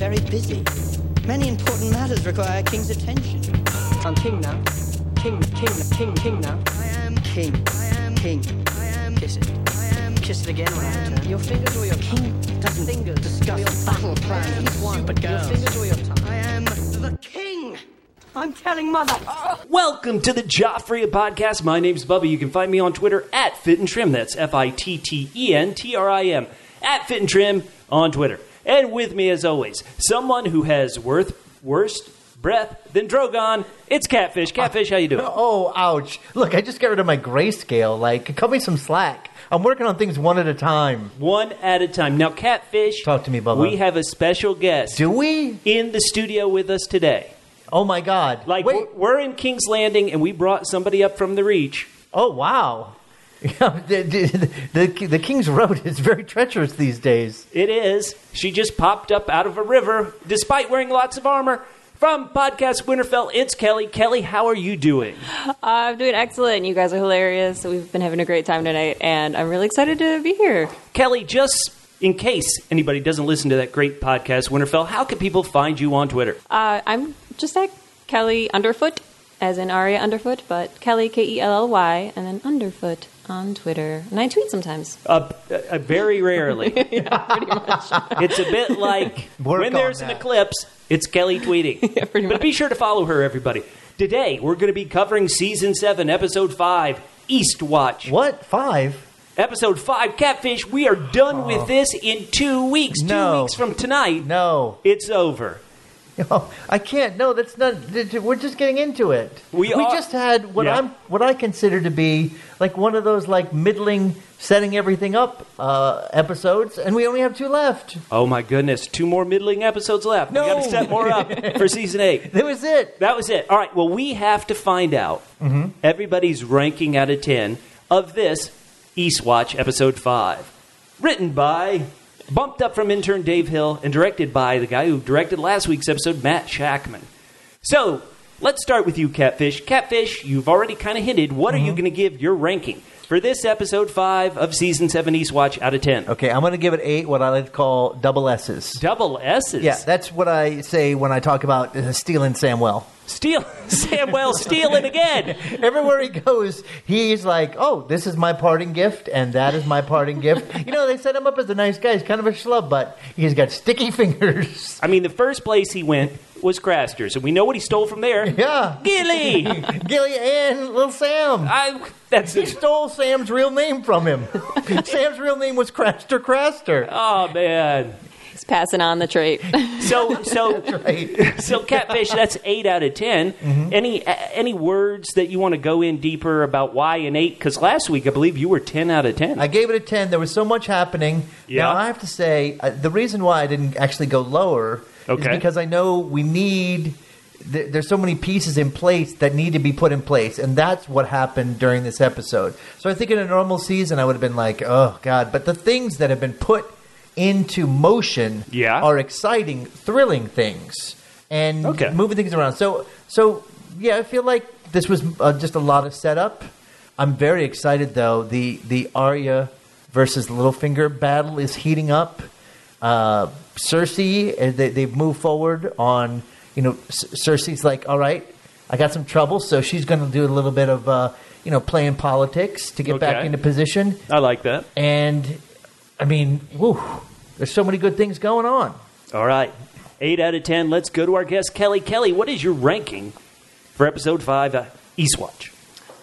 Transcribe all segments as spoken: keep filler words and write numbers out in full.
very busy. Many important matters require a king's attention. I'm king now. King, king, king, king now. I am king. I am king. I am... Kiss it. I am... Kiss it again when I return. Your fingers or your king doesn't Fingers. discuss Your battle plans. He's one, Stupid but your girls. fingers or your tongue. I am the king. I'm telling mother. Welcome to the Joffrey Podcast. My name's Bubba. You can find me on Twitter at Fit and Trim. That's F I T T E N T R I M. At Fit and Trim on Twitter. And with me, as always, someone who has worth, worse breath than Drogon. It's Catfish. Catfish, how you doing? Oh, ouch. Look, I just got rid of my grayscale. Like, cut me some slack. I'm working on things one at a time. One at a time. Now, Catfish. Talk to me, Bubba. We have a special guest. Do we? In the studio with us today. Oh, my God. Like, Wait. we're, we're in King's Landing, and we brought somebody up from the Reach. Oh, wow. the, the, the, the King's Road is very treacherous these days. It is. She just popped up out of a river, despite wearing lots of armor. From Podcast Winterfell, it's Kelly. Kelly, how are you doing? Uh, I'm doing excellent. You guys are hilarious. We've been having a great time tonight, and I'm really excited to be here. Kelly, just in case anybody doesn't listen to that great podcast, Winterfell, how can people find you on Twitter? Uh, I'm just at Kelly Underfoot, as in Arya Underfoot, but Kelly, K E L L Y, and then Underfoot on Twitter. And I tweet sometimes. Uh, uh, very rarely. Yeah, pretty much. It's a bit like Work when on there's an that. eclipse, it's Kelly tweeting. Yeah, pretty but much. be sure to follow her, everybody. Today, we're going to be covering Season seven, Episode five, Eastwatch. What? Five? Episode five, Catfish, we are done with this in two weeks. Two No. weeks from tonight, No. it's over. Oh, I can't. No, that's not. We're just getting into it. We are- just had what Yeah. I'm, what I consider to be like one of those like middling, setting everything up uh, episodes, and we only have two left. Oh my goodness, two more middling episodes left. No. We got to set more up for Season eight. That was it. That was it. All right, well, we have to find out everybody's ranking out of ten of this Eastwatch Episode five. Written by, bumped up from intern Dave Hill, and directed by the guy who directed last week's episode, Matt Shackman. So, let's start with you, Catfish. Catfish, you've already kind of hinted. What are you going to give your ranking for this Episode five of Season seven Eastwatch out of ten? Okay, I'm going to give it eight. What I like to call double S's. Double S's. Yeah, that's what I say when I talk about uh, stealing Samwell. Steal, Samwell stealing again. Everywhere he goes, he's like, oh, this is my parting gift, and that is my parting gift. You know, they set him up as a nice guy. He's kind of a schlub, but he's got sticky fingers. I mean, the first place he went was Craster's, and we know what he stole from there. Yeah. Gilly! Gilly and Little Sam. I, that's He stole Sam's real name from him. Sam's real name was Craster Craster. Oh, man. He's passing on the trait. So, so, Right. so, Catfish, that's eight out of ten. Any uh, any words that you want to go in deeper about why an eight? Because last week, I believe you were ten out of ten. I gave it a ten. There was so much happening. Yeah. Now, I have to say, uh, the reason why I didn't actually go lower Okay. is because I know we need... th- There's so many pieces in place that need to be put in place, and that's what happened during this episode. So I think in a normal season, I would have been like, oh, God. But the things that have been put into motion Yeah. are exciting, thrilling things, and Okay. moving things around. So, so yeah, I feel like this was uh, just a lot of setup. I'm very excited, though. The the Arya versus Littlefinger battle is heating up. Uh, Cersei, uh, they, they've moved forward on, you know, C- Cersei's like, all right, I got some trouble, so she's going to do a little bit of, uh, you know, playing politics to get back Okay. into position. I like that. And, I mean, whew, there's so many good things going on. All right. eight out of ten. Let's go to our guest, Kelly. Kelly, what is your ranking for Episode five, uh, Eastwatch?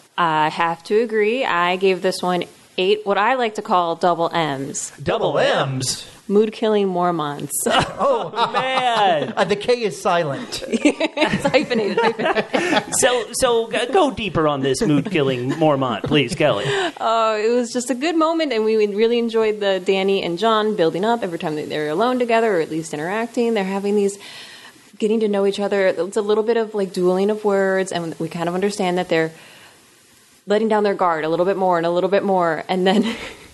I have to agree. I gave this one eight, what I like to call double M's. Double M's. Mood-killing Mormonts. Oh, man. Uh, the K is silent. It's hyphenated. hyphenated. So, so uh, go deeper on this mood-killing Mormont, please, Kelly. Oh, it was just a good moment, and we really enjoyed the Dany and Jon building up every time that they're alone together, or at least interacting. They're having these, getting to know each other. It's a little bit of like dueling of words, and we kind of understand that they're letting down their guard a little bit more and a little bit more, and then.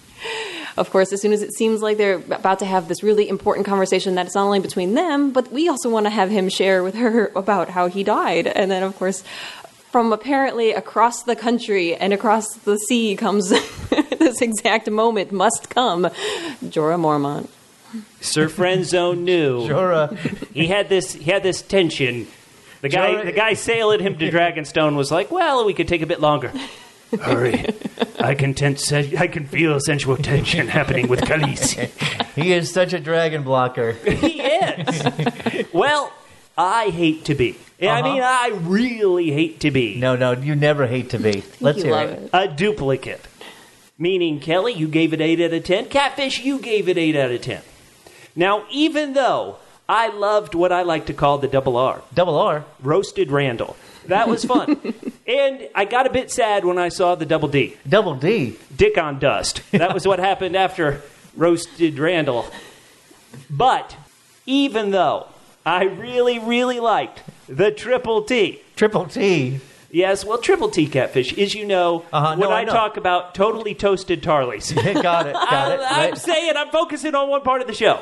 Of course, as soon as it seems like they're about to have this really important conversation that's not only between them, but we also want to have him share with her about how he died. And then, of course, from apparently across the country and across the sea comes this exact moment must come, Jorah Mormont. Sir Friendzone knew. Jorah. He had this. He had this tension. The guy, Jorah- the guy sailing him to Dragonstone was like, "Well, we could take a bit longer." Hurry! I can tense. I can feel sensual tension happening with Khaleesi. He is such a dragon blocker. He is. Well, I hate to be. I Uh-huh. mean, I really hate to be No, no, you never hate to be. Let's you hear love it. it. a duplicate. Meaning, Kelly, you gave it eight out of ten. Catfish, you gave it eight out of ten. Now, even though I loved what I like to call the double R, Double R. Roasted Randall. That was fun. And I got a bit sad when I saw the double D, Double D. Dick on Dust. That was what happened after Roasted Randall. But even though I really, really liked the Triple T, Triple T. yes, well, Triple T Catfish, as you know, Uh-huh, when no, I I, know. talk about totally toasted Tarleys. got it. Got it. I, I'm Right. saying I'm focusing on one part of the show.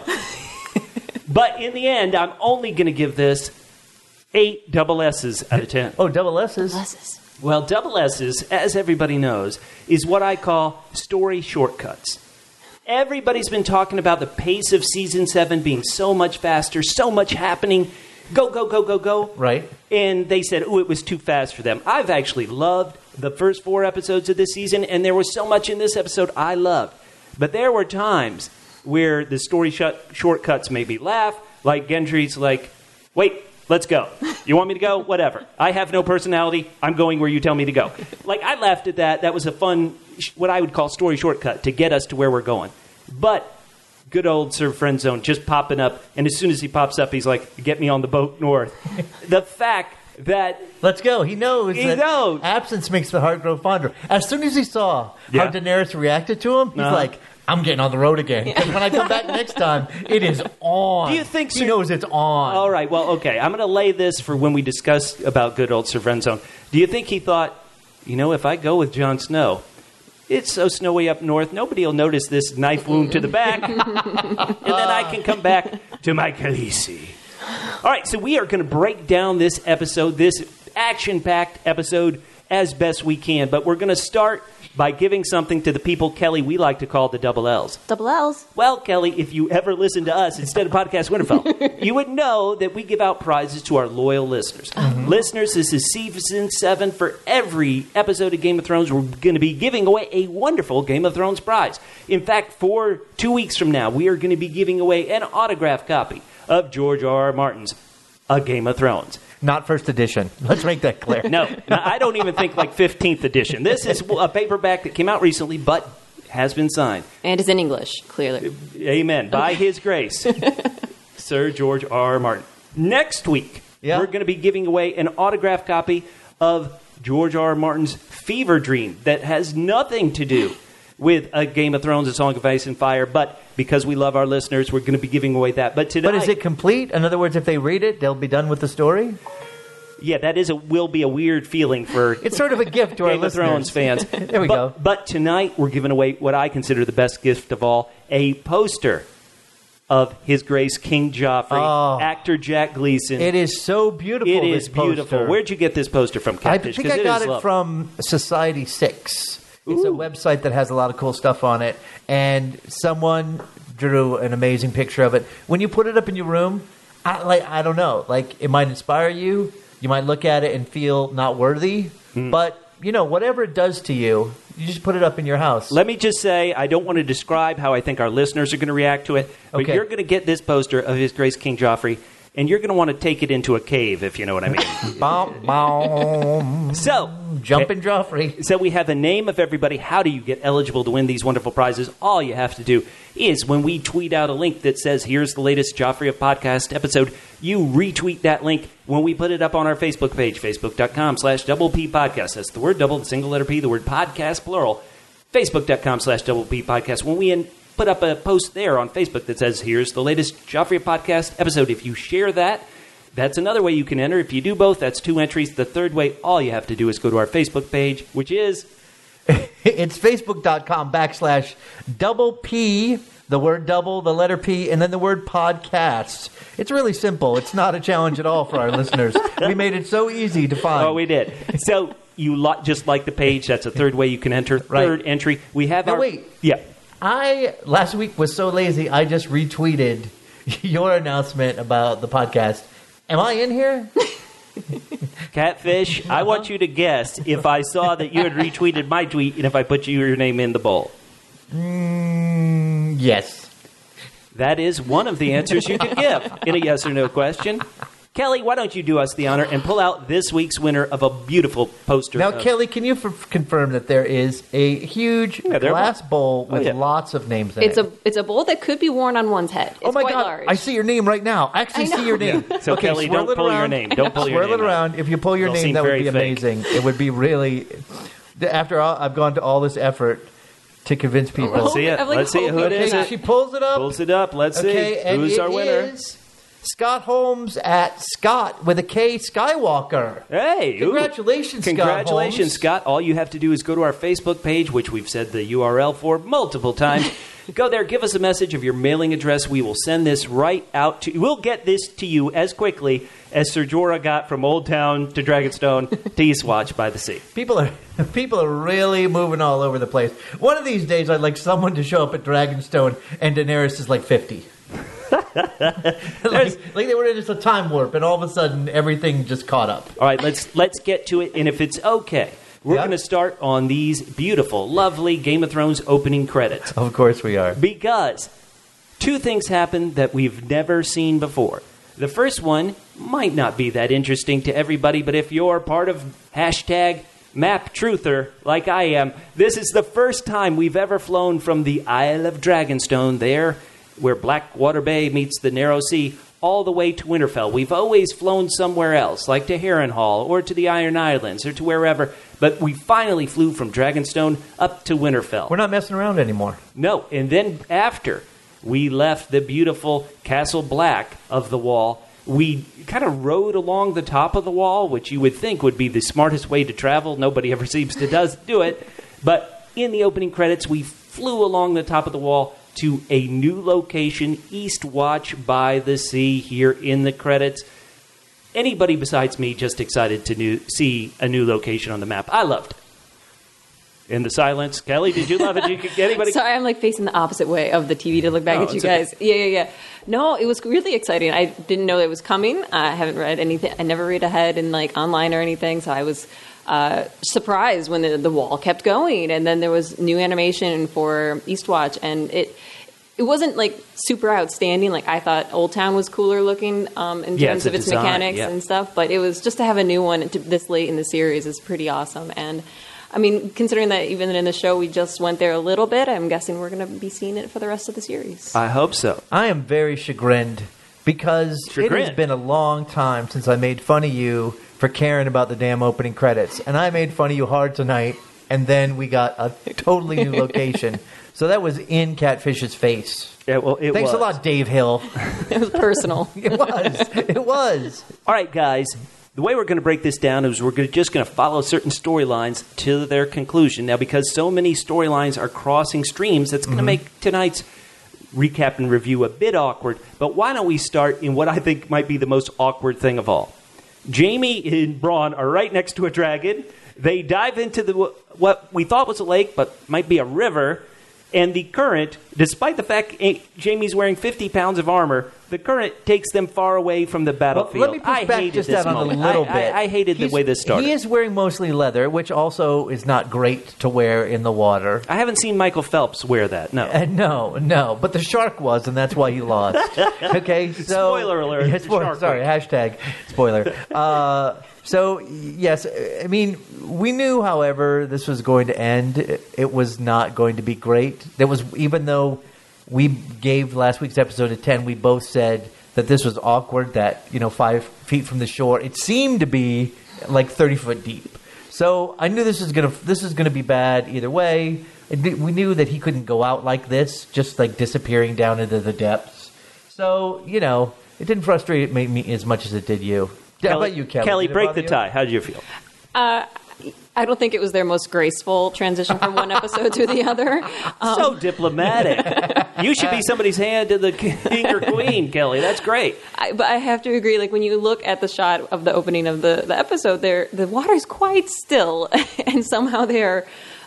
But in the end, I'm only going to give this eight double S's out of ten. Oh, double S's. Blesses. Well, double S's, as everybody knows, is what I call story shortcuts. Everybody's been talking about the pace of season seven being so much faster, so much happening. Go, go, go, go, go. Right. And they said, oh, it was too fast for them. I've actually loved the first four episodes of this season, and there was so much in this episode I loved. But there were times where the story sh- shortcuts made me laugh, like Gendry's like, wait, let's go. You want me to go? Whatever. I have no personality. I'm going where you tell me to go. Like, I laughed at that. That was a fun, what I would call story shortcut to get us to where we're going. But good old Sir Friendzone just popping up, and as soon as he pops up, he's like, get me on the boat north. The fact that Let's go. He knows He that knows. absence makes the heart grow fonder. As soon as he saw Yeah. how Daenerys reacted to him, he's Uh-huh. like, I'm getting on the road again. Because when I come back next time, it is on. Do you think he Sir- knows it's on? all right, well, okay, I'm going to lay this for when we discuss about good old Sir Friendzone. Do you think he thought, you know, if I go with Jon Snow, it's so snowy up north, nobody will notice this knife wound to the back, and then I can come back to my Khaleesi. All right, so we are going to break down this episode, this action-packed episode, as best we can, but we're going to start by giving something to the people, Kelly, we like to call the double L's. Double L's. Well, Kelly, if you ever listen to us instead of Podcast Winterfell, you would know that we give out prizes to our loyal listeners. Listeners, this is season seven. For every episode of Game of Thrones, we're going to be giving away a wonderful Game of Thrones prize. In fact, for two weeks from now, we are going to be giving away an autographed copy of George R. R. Martin's A Game of Thrones. Not first edition. Let's make that clear. No, no, I don't even think like fifteenth edition. This is a paperback that came out recently, but has been signed. And it's in English, clearly. Amen. By His grace, Sir George R. R. Martin. Next week, Yeah. we're going to be giving away an autographed copy of George R. R. Martin's Fever Dream that has nothing to do with A Game of Thrones, A Song of Ice and Fire, but because we love our listeners, we're going to be giving away that. But today, But is it complete? In other words, if they read it, they'll be done with the story? yeah, that is a will be a weird feeling for It's sort of a gift to our Game of listeners. Thrones fans. There we but, go. But tonight we're giving away what I consider the best gift of all: a poster of His Grace King Joffrey, Oh. actor Jack Gleason. It is so beautiful. It this is beautiful. poster. Where'd you get this poster from, I Catfish? think 'Cause I got is it lovely. from Society six. It's a Ooh. website that has a lot of cool stuff on it, and someone drew an amazing picture of it. When you put it up in your room, I, like I don't know, like it might inspire you. You might look at it and feel not worthy, Hmm. but you know whatever it does to you, you just put it up in your house. Let me just say, I don't want to describe how I think our listeners are going to react to it, but Okay. you're going to get this poster of His Grace King Joffrey, and you're going to want to take it into a cave, if you know what I mean. Bom, bom. So, Jumpin' Joffrey. So we have a name of everybody. How do you get eligible to win these wonderful prizes? All you have to do is when we tweet out a link that says, here's the latest Joffrey of Podcast episode, you retweet that link when we put it up on our Facebook page, facebook.com slash double P podcast. That's the word double, the single letter P, the word podcast, plural. Facebook.com slash double P podcast. When we in, put up a post there on Facebook that says, here's the latest Joffrey of Podcast episode. If you share that, that's another way you can enter. If you do both, that's two entries. The third way, all you have to do is go to our Facebook page, which is It's facebook.com backslash double P, the word double, the letter P, and then the word podcast. It's really simple. It's not a challenge at all for our listeners. We made it so easy to find. Oh, we did. So you li- just like the page. That's a third way you can enter. Right. Third entry. We have Now, our... wait. Yeah. I last week was so lazy, I just retweeted your announcement about the podcast. Am I in here? Catfish, I want you to guess if I saw that you had retweeted my tweet and if I put your name in the bowl. Mm, yes. That is one of the answers you could give in a yes or no question. Kelly, why don't you do us the honor and pull out this week's winner of a beautiful poster. Now, of- Kelly, can you f- confirm that there is a huge Yeah, there glass are- bowl with Oh, yeah. lots of names in It's it? a it's a bowl that could be worn on one's head. It's Oh my quite God! large. I see your name right now. I actually I see your know. name. So, okay, Kelly, swirl don't it pull your around. name. Don't pull your swirl name it out. around. If you pull your It'll name, seem that would very be fake. amazing. It would be really. After all, I've gone to all this effort to convince people. Let's see it. I'm like, Let's see it. Who it okay, is. Okay, she pulls it up. Pulls it up. Let's Okay, see. and Who's it our winner? is Scott Holmes at Scott with a K Skywalker. Hey. ooh. Congratulations, Scott Congratulations, Holmes. Scott. All you have to do is go to our Facebook page, which we've said the U R L for multiple times. Go there, give us a message of your mailing address. We will send this right out to you. We'll get this to you as quickly as Sir Jorah got from Old Town to Dragonstone to Eastwatch by the Sea. People are people are really moving all over the place. One of these days, I'd like someone to show up at Dragonstone and Daenerys is like fifty. like, like they were in just a time warp, and all of a sudden everything just caught up. All right, let's let's get to it. And if it's okay, we're Yeah. going to start on these beautiful, lovely Game of Thrones opening credits. Of course we are. Because two things happen that we've never seen before. The first one might not be that interesting to everybody, but if you're part of hashtag Map Truther, like I am, this is the first time we've ever flown from the Isle of Dragonstone, there where Blackwater Bay meets the Narrow Sea, all the way to Winterfell. We've always flown somewhere else, like to Harrenhal or to the Iron Islands or to wherever, but we finally flew from Dragonstone up to Winterfell. We're not messing around anymore. No, and then after we left the beautiful Castle Black of the Wall, we kind of rode along the top of the wall, which you would think would be the smartest way to travel. Nobody ever seems to does do it. But in the opening credits, we flew along the top of the wall to a new location, Eastwatch by the Sea, here in the credits. Anybody besides me just excited to new, see a new location on the map. I loved it. In the silence, Kelly, did you love it? Did you, anybody? Sorry, I'm like facing the opposite way of the T V to look back Oh, at you it's okay. guys. Yeah, yeah, yeah. No, it was really exciting. I didn't know it was coming. I haven't read anything. I never read ahead in like online or anything, so I was uh, surprised when the, the wall kept going, and then there was new animation for Eastwatch, and it it wasn't like super outstanding. Like I thought Old Town was cooler looking um, in Yeah, terms it's of a its design, mechanics yeah. and stuff, but it was just to have a new one to, this late in the series is pretty awesome. And I mean, considering that even in the show we just went there a little bit, I'm guessing we're going to be seeing it for the rest of the series. I hope so. I am very chagrined because it Chagrined. has been a long time since I made fun of you for caring about the damn opening credits. And I made fun of you hard tonight, and then we got a totally new location. So that was in Catfish's face. Yeah, well, it Thanks was. a lot, Dave Hill. It was personal. It was. It was. All right, guys. The way we're going to break this down is we're gonna, just going to follow certain storylines to their conclusion. Now, because so many storylines are crossing streams, that's going to make tonight's recap and review a bit awkward. But why don't we start in what I think might be the most awkward thing of all? Jaime and Bronn are right next to a dragon. They dive into the what we thought was a lake, but might be a river. And the current, despite the fact Jaime's wearing fifty pounds of armor, the current takes them far away from the Well, battlefield. let me push I back hated just this that on moment. a little I, bit. I, I hated He's- the way this started. He is wearing mostly leather, which also is not great to wear in the water. I haven't seen Michael Phelps wear that. No. Uh, no, no, but the shark was, and that's why he lost. Okay, so Spoiler alert, Yeah, the spoiler, shark sorry, was. hashtag spoiler. Uh, so yes, I mean we knew, however, this was going to end. It was not going to be great. There was, even though we gave last week's episode a ten, we both said that this was awkward. That, you know, five feet from the shore, it seemed to be like thirty foot deep. So I knew this was gonna this is gonna be bad either way. And we knew that he couldn't go out like this, just like disappearing down into the depths. So, you know, it didn't frustrate me me as much as it did you. Yeah, how about you, Kelly? Kelly, Did it break bother the you? tie. How did you feel? Uh, I don't think it was their most graceful transition from one episode to the other. Um, so diplomatic. You should be somebody's hand to the king or queen, Kelly. That's great. I, but I have to agree, like when you look at the shot of the opening of the, the episode, there the water is quite still, and somehow they're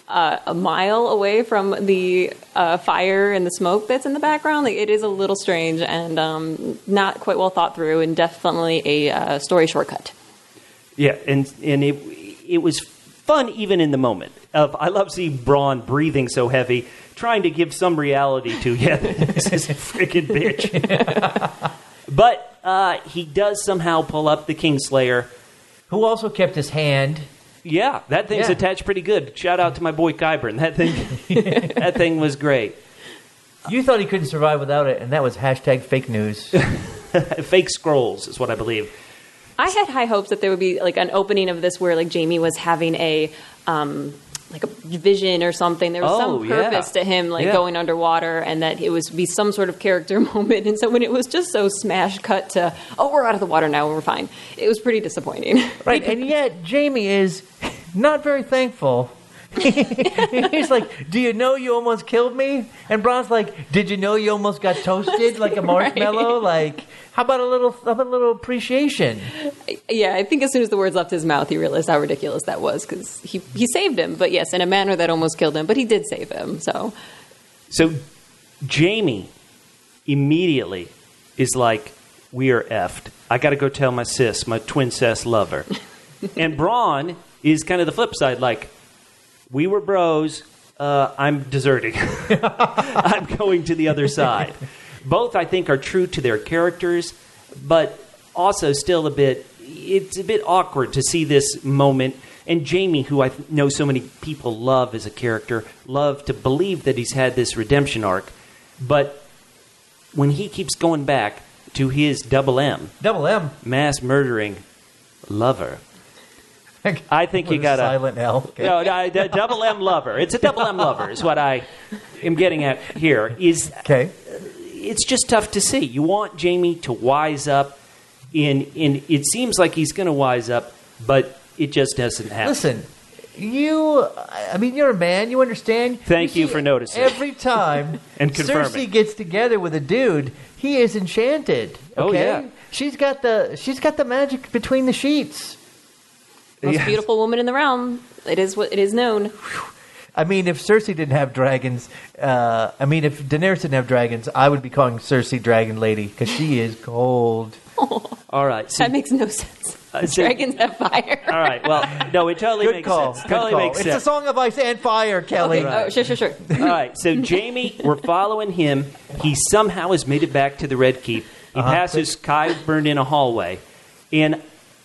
uh, a mile away from the uh, fire and the smoke that's in the background. Like, it is a little strange and um, not quite well thought through, and definitely a uh, story shortcut. Yeah, and and it it was fun even in the moment. Of I love seeing Braun breathing so heavy, trying to give some reality to, yeah, this is a freaking bitch. But uh, he does somehow pull up the Kingslayer. Who also kept his hand. Yeah, that thing's Yeah. attached pretty good. Shout out to my boy Qyburn. That thing, that thing was great. You thought he couldn't survive without it, and that was hashtag fake news. Fake scrolls is what I believe. I had high hopes that there would be like an opening of this where like Jamie was having a um, like a vision or something. There was Oh, some purpose yeah. to him like Yeah. going underwater, and that it was be some sort of character moment. And so when it was just so smash cut to, oh, we're out of the water now, we're fine, it was pretty disappointing. Right, and yet Jamie is not very thankful. He's like, do you know you almost killed me? And Braun's like, did you know you almost got toasted like a marshmallow? Like, how about a little, how about a little appreciation? Yeah, I think as soon as the words left his mouth, he realized how ridiculous that was, because he, he saved him, but yes, in a manner that almost killed him, but he did save him, so. So Jamie immediately is like, we are effed. I got to go tell my sis, my twin sis lover. And Braun is kind of the flip side, like, we were bros, uh, I'm deserting. I'm going to the other side. Both, I think, are true to their characters, but also still a bit, it's a bit awkward to see this moment. And Jamie, who I know so many people love as a character, love to believe that he's had this redemption arc. But when he keeps going back to his double M, Double M. mass murdering lover, I think you With a got to... silent L. Okay. No, no, the double M lover. It's a double M lover is what I am getting at here. Is Okay. It's just tough to see. You want Jamie to wise up, in, in it seems like he's going to wise up, but it just doesn't happen. Listen, you, I mean, you're a man, you understand? Thank you see for noticing. Every time And confirming. Cersei gets together with a dude, he is enchanted. Okay? Oh, yeah. She's got the, she's got the magic between the sheets. Most Yes. beautiful woman in the realm. It is what it is known. I mean, if Cersei didn't have dragons, uh, I mean, if Daenerys didn't have dragons, I would be calling Cersei Dragon Lady, because she is cold. All right. So, That makes no sense. Uh, so- Dragons have fire. all right. Well, no, it totally Good makes call. sense. Good Totally call. makes It's sense. a song of ice and fire, Kelly. Okay, oh, sure, sure, sure. All right, so Jamie, we're following him. He somehow has made it back to the Red Keep. He Uh-huh. passes Qyburn in a hallway, and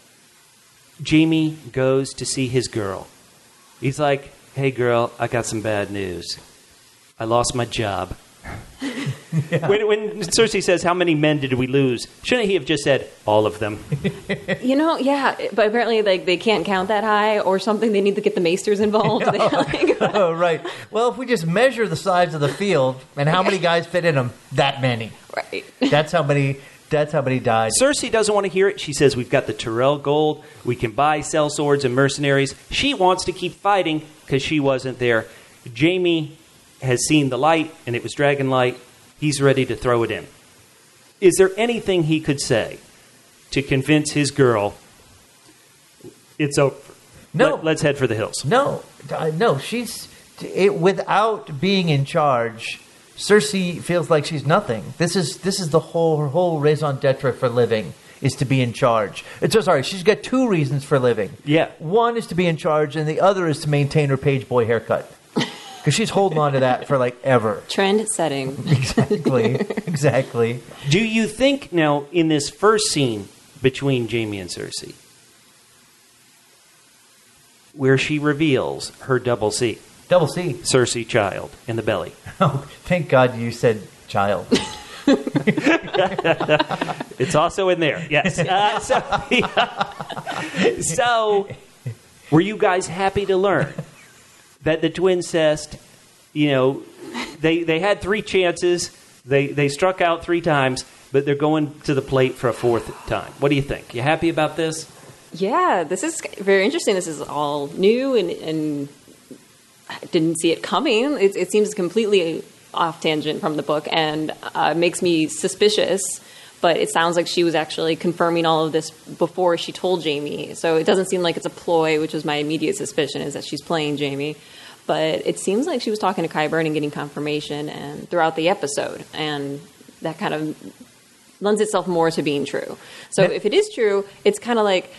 Jamie goes to see his girl. He's like, hey, girl, I got some bad news. I lost my job. when, when Cersei says, how many men did we lose? Shouldn't he have just said, all of them? You know, yeah, but apparently, like, they can't count that high or something. They need to get the maesters involved. They, like, Oh, right. Well, if we just measure the size of the field and how many guys fit in them, that many. right. That's how many. That's how many died. Cersei doesn't want to hear it. She says, we've got the Tyrell gold. We can buy, sell swords and mercenaries. She wants to keep fighting because she wasn't there. Jamie has seen the light, and it was dragon light. He's ready to throw it in. Is there anything he could say to convince his girl it's over? No. Let, let's head for the hills. No, uh, no. She's it, without being in charge. Cersei feels like she's nothing. This is this is the whole her whole raison d'etre for living is to be in charge. It's so sorry. She's got two reasons for living. Yeah. One is to be in charge, and the other is to maintain her page boy haircut. Because she's holding on to that for like ever. Trend setting. Exactly. Exactly. Do you think now in this first scene between Jamie and Cersei, where she reveals her double C, Double C. Cersei child in the belly? Oh, thank God you said child. It's also in there, yes. Uh, so, so, were you guys happy to learn that the twincest, you know, they they had three chances, they they struck out three times, but they're going to the plate for a fourth time? What do you think? You happy about this? Yeah, this is very interesting. This is all new, and, and I didn't see it coming. It, it seems completely off tangent from the book, and uh, makes me suspicious. But it sounds like she was actually confirming all of this before she told Jamie. So it doesn't seem like it's a ploy, which was my immediate suspicion, is that she's playing Jamie. but it seems like she was talking to Qyburn and getting confirmation and throughout the episode, and that kind of lends itself more to being true. So if it is true, it's kind of like,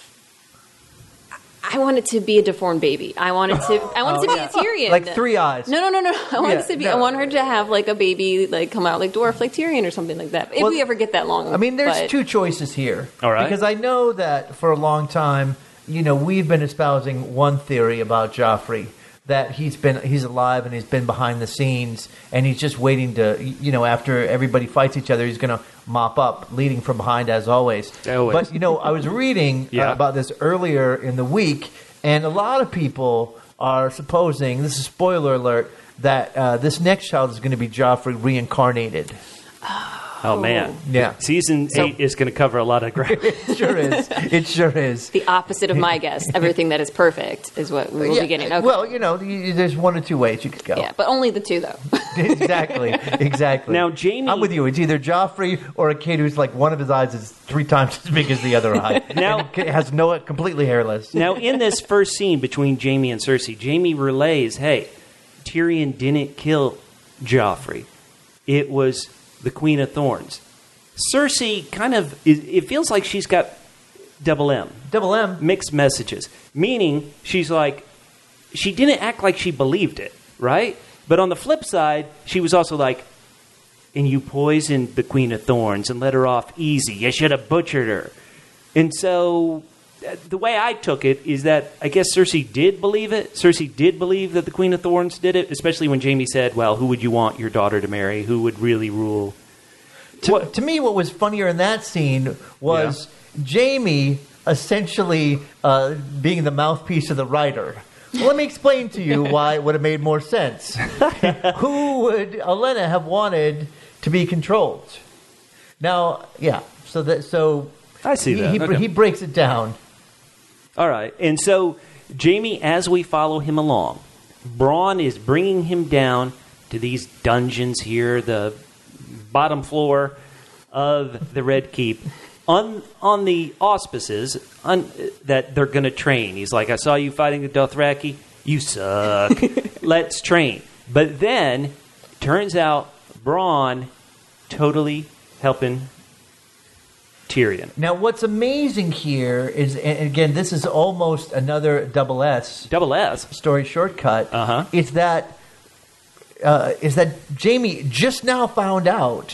I want it to be a deformed baby. I want it to. I want Oh, it to yeah. be a Tyrion. Like three eyes. No, no, no, no. I want Yeah, it to be. no. I want her to have like a baby, like come out like dwarf, like Tyrion or something like that. If Well, we ever get that long. I mean, there's but- two choices here. All right. Because I know that for a long time, you know, we've been espousing one theory about Joffrey, that he's been he's alive and he's been behind the scenes and he's just waiting to, you know, after everybody fights each other, he's going to mop up, leading from behind as always. Always. But, you know, I was reading Yeah. uh, about this earlier in the week, and a lot of people are supposing, this is spoiler alert, that uh, this next child is going to be Joffrey reincarnated. Oh, man. Yeah. Season So- eight is going to cover a lot of ground. It sure is. It sure is. the opposite of my guess. Everything that is perfect is what we will Yeah, be getting. Okay. Well, you know, you, there's one or two ways you could go. yeah, but only the two though. exactly, exactly. Now, Jamie- I'm with you. It's either Joffrey or a kid who's like one of his eyes is three times as big as the other eye. Now- And it has no completely hairless. Now, in this first scene between Jamie and Cersei, Jamie relays, hey, Tyrion didn't kill Joffrey. It was the Queen of Thorns. Cersei kind of, it, it feels like she's got double M, Double M. mixed messages, meaning she's like, she didn't act like she believed it, right? But on the flip side, she was also like, and you poisoned the Queen of Thorns and let her off easy. You should have butchered her. And so uh, the way I took it is that I guess Cersei did believe it. Cersei did believe that the Queen of Thorns did it, especially when Jamie said, well, who would you want your daughter to marry? Who would really rule? To, What- to me, what was funnier in that scene was Jamie essentially uh, being the mouthpiece of the writer. Well, let me explain to you why it would have made more sense. Who would Olenna have wanted to be controlled? Now, yeah. So that so I see he, that. He, Okay. he breaks it down. All right. And so Jamie, as we follow him along, Bronn is bringing him down to these dungeons here, the bottom floor of the Red Keep, on on the auspices on, that they're going to train. He's like, I saw you fighting the Dothraki. You suck. Let's train. But then, turns out, Bronn totally helping Tyrion. Now, what's amazing here is, and again, this is almost another double S Double S. story shortcut. Uh-huh. Is that uh, is that Jamie just now found out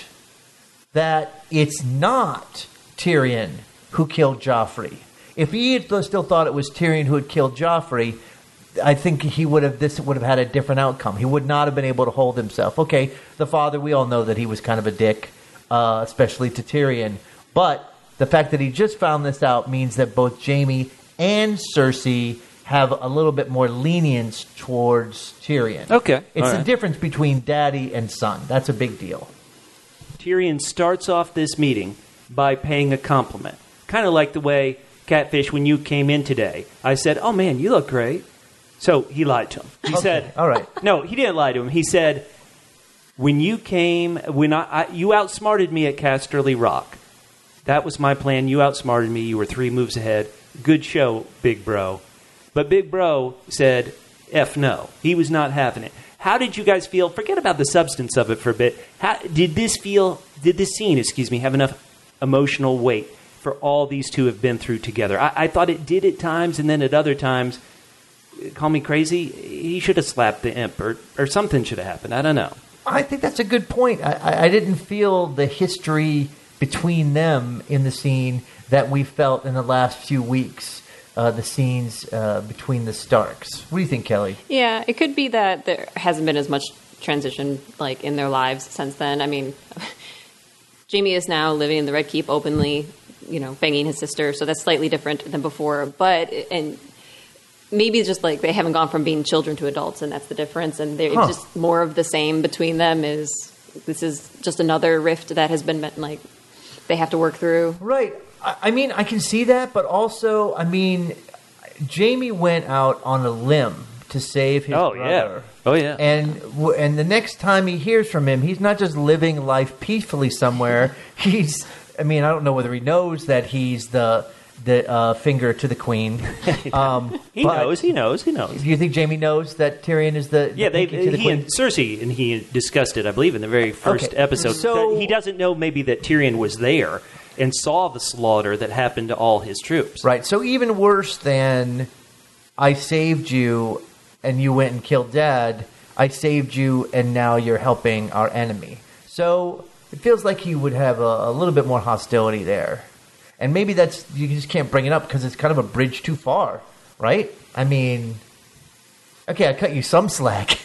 that it's not Tyrion who killed Joffrey. If he had still thought it was Tyrion who had killed Joffrey, I think he would have this would have had a different outcome. He would not have been able to hold himself. Okay, the father, we all know that he was kind of a dick, uh, especially to Tyrion. But the fact that he just found this out means that both Jamie and Cersei have a little bit more lenience towards Tyrion. Okay, It's all the right. difference between daddy and son. That's a big deal. Tyrion starts off this meeting by paying a compliment. Kind of like the way, Catfish, when you came in today, I said, oh man, you look great. So he lied to him. He Okay, said, all right. No, he didn't lie to him. He said, when you came, when I, I you outsmarted me at Casterly Rock. That was my plan. You outsmarted me. You were three moves ahead. Good show, big bro. But big bro said, F no. He was not having it. How did you guys feel? Forget about the substance of it for a bit. How, did this feel, did this scene, excuse me, have enough emotional weight for all these two have been through together? I, I thought it did at times, and then at other times, call me crazy, he should have slapped the imp, or, or something should have happened. I don't know. I think that's a good point. I, I, I didn't feel the history between them in the scene that we felt in the last few weeks. Uh, the scenes uh, between the Starks. What do you think, Kelly? Yeah, it could be that there hasn't been as much transition like in their lives since then. I mean, Jamie is now living in the Red Keep openly, you know, banging his sister, so that's slightly different than before. But and maybe it's just like they haven't gone from being children to adults, and that's the difference. And they're Huh. just more of the same between them. Is this is just another rift that has been like they have to work through. Right. I, I mean, I can see that, but also, I mean, Jamie went out on a limb to save his Oh, brother. yeah. Oh, yeah. And w- and the next time he hears from him, he's not just living life peacefully somewhere. He's, I mean, I don't know whether he knows that he's the the uh, finger to the queen. Um, He but knows. He knows. He knows. Do you think Jaime knows that Tyrion is the, the Yeah, they pinky to the he queen? and Cersei and he discussed it, I believe, in the very first Okay, episode. so- That he doesn't know maybe that Tyrion was there and saw the slaughter that happened to all his troops. Right. So even worse than I saved you and you went and killed Dad, I saved you and now you're helping our enemy. So it feels like he would have a, a little bit more hostility there. And maybe that's, you just can't bring it up because it's kind of a bridge too far, right? I mean, okay, I cut you some slack.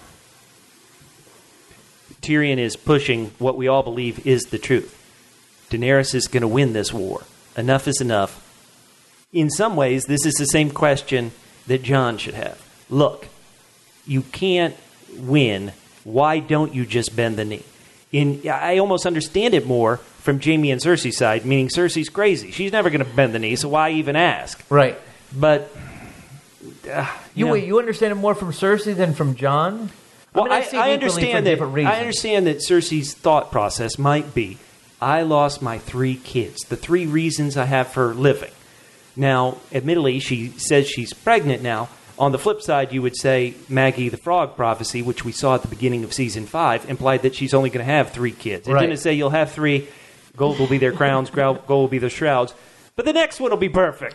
Tyrion is pushing what we all believe is the truth. Daenerys is going to win this war. Enough is enough. In some ways, this is the same question that Jon should have. Look, you can't win. Why don't you just bend the knee? In, I almost understand it more from Jaime and Cersei's side, meaning Cersei's crazy. She's never going to bend the knee, so why even ask? Right. But uh, You, know, wait, you understand it more from Cersei than from Jon? Well, mean, I, see it I equally understand for that. different reasons. I understand that Cersei's thought process might be, I lost my three kids, the three reasons I have for living. Now, admittedly, she says she's pregnant now. On the flip side, you would say Maggie the Frog prophecy, which we saw at the beginning of season five, implied that she's only going to have three kids. It Right. didn't say you'll have three. Gold will be their crowns. Gold will be their shrouds. But the next one will be perfect.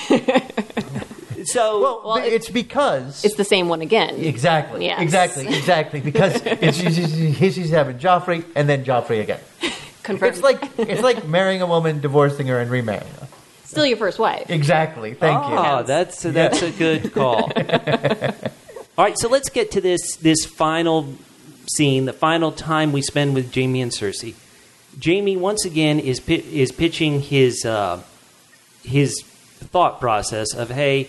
So, Well, Well, b- it's because... It's the same one again. Exactly. Yes. Exactly. Exactly. Because it's, she's, she's, she's having Joffrey and then Joffrey again. Confirmed. It's like it's like marrying a woman, divorcing her, and remarrying her. Still your first wife. Exactly. Thank you. Ah, that's that's a good call. All right, so let's get to this this final scene, the final time we spend with Jaime and Cersei. Jaime once again is pi- is pitching his uh, his thought process of, hey,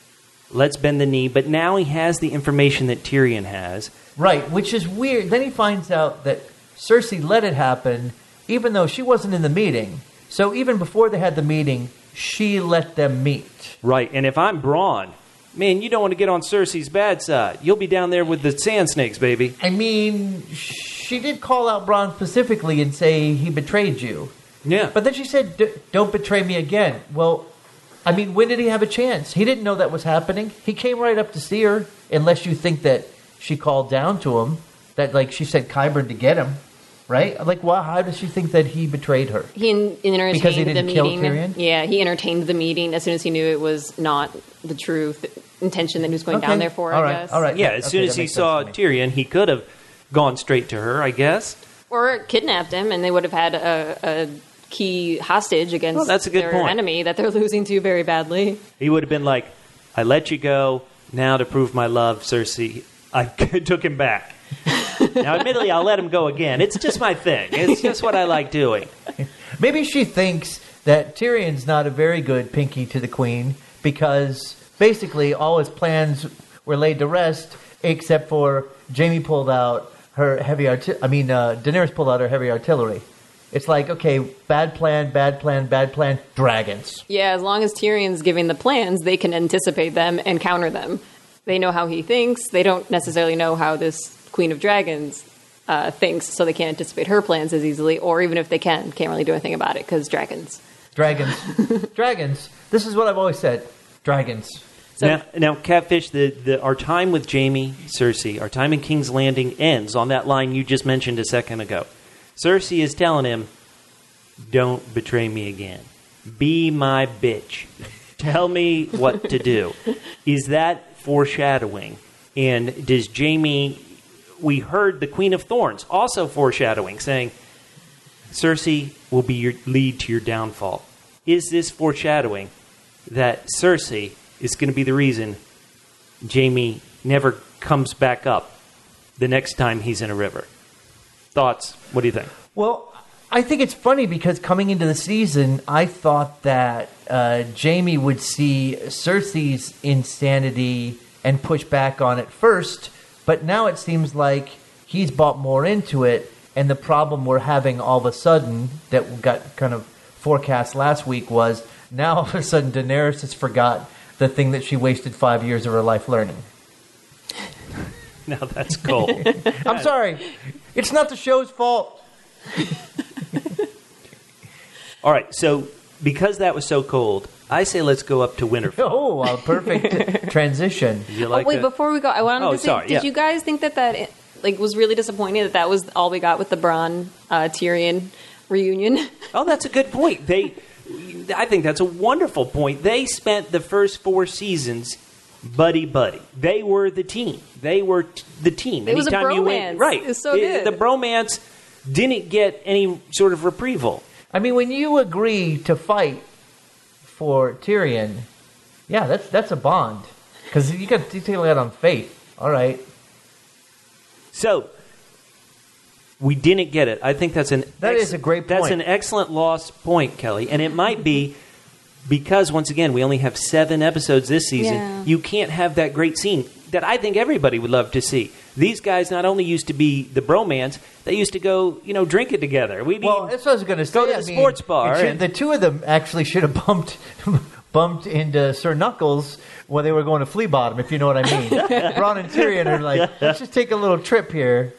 let's bend the knee, but now he has the information that Tyrion has. Right, which is weird. Then he finds out that Cersei let it happen, even though she wasn't in the meeting. So even before they had the meeting, she let them meet. Right, and if I'm Bronn, man, you don't want to get on Cersei's bad side. You'll be down there with the sand snakes, baby. I mean, she did call out Bronn specifically and say he betrayed you. Yeah. But then she said, "D- don't betray me again." Well, I mean, when did he have a chance? He didn't know that was happening. He came right up to see her, unless you think that she called down to him, that, like, she sent Qyburn to get him, right? Like, well, how does she think that he betrayed her? He en- entertained Because he didn't the kill meeting. Tyrion? Yeah, he entertained the meeting as soon as he knew it was not the true th- intention that he was going Okay. down there for, All I right, guess. all right. Yeah, Okay, as soon as that he makes saw sense to me. Tyrion, he could have gone straight to her, I guess. Or kidnapped him, and they would have had a, a key hostage against Well, that's a good their point. enemy that they're losing to very badly. He would have been like, I let you go. Now to prove my love, Cersei, I took him back. Now, admittedly, I'll let him go again. It's just my thing. It's just what I like doing. Maybe she thinks that Tyrion's not a very good pinky to the queen because basically all his plans were laid to rest except for Jaime pulled out her heavy artillery. I mean, uh, Daenerys pulled out her heavy artillery. It's like, okay, bad plan, bad plan, bad plan, dragons. Yeah, as long as Tyrion's giving the plans, they can anticipate them and counter them. They know how he thinks. They don't necessarily know how this Queen of Dragons uh, thinks, so they can't anticipate her plans as easily. Or even if they can, can't really do anything about it because dragons. Dragons. Dragons. This is what I've always said. Dragons. So- now, now, Catfish, the, the, our time with Jaime, Cersei, our time in King's Landing ends on that line you just mentioned a second ago. Cersei is telling him, don't betray me again. Be my bitch. Tell me what to do. Is that foreshadowing? And does Jaime... We heard the Queen of Thorns also foreshadowing, saying, Cersei will be your lead to your downfall. Is this foreshadowing that Cersei is going to be the reason Jaime never comes back up the next time he's in a river? Thoughts? What do you think? Well, I think it's funny because coming into the season, I thought that uh, Jaime would see Cersei's insanity and push back on it first, but now it seems like he's bought more into it, and the problem we're having all of a sudden that got kind of forecast last week was now all of a sudden Daenerys has forgot the thing that she wasted five years of her life learning. Now that's cold. I'm sorry. It's not the show's fault. All right, so because that was so cold, I say let's go up to Winterfell. Oh, a perfect transition. Did you like oh, wait, that? before we go, I wanted Oh, to say, sorry, did yeah. you guys think that that like was really disappointing that that was all we got with the Bronn uh, Tyrion reunion? Oh, that's a good point. They, I think that's a wonderful point. They spent the first four seasons buddy buddy. They were the team. They were t- the team. It was a Anytime you bromance. went- right? It was so It- good. The bromance didn't get any sort of reprieval. I mean, when you agree to fight for Tyrion, yeah, that's that's a bond because you got you take that on faith. All right, So we didn't get it. I think that's an That is a great That's point. an excellent lost point, Kelly, and it might be because once again we only have seven episodes this season. Yeah. You can't have that great scene that I think everybody would love to see. These guys not only used to be the bromance, they used to go, you know, drink it together. We well, that's what I was going to say. Go to I the mean, sports bar it should- and- the two of them actually should have bumped bumped into Sir Knuckles when they were going to Flea Bottom, if you know what I mean. Bronn and Tyrion are like, let's just take a little trip here.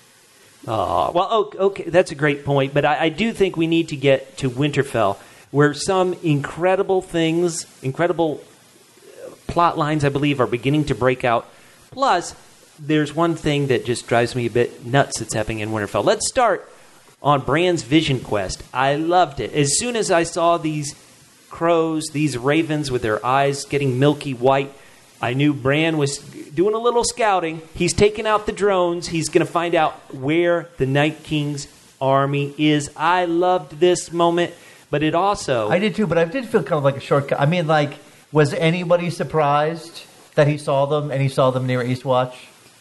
Aw, well, okay, okay, that's a great point, but I, I do think we need to get to Winterfell, where some incredible things, incredible uh, plot lines, I believe, are beginning to break out. Plus, there's one thing that just drives me a bit nuts that's happening in Winterfell. Let's start on Bran's vision quest. I loved it. As soon as I saw these crows, these ravens with their eyes getting milky white, I knew Bran was doing a little scouting. He's taking out the drones. He's going to find out where the Night King's army is. I loved this moment, but it also... I did too, but I did feel kind of like a shortcut. I mean, like, was anybody surprised that he saw them and he saw them near Eastwatch?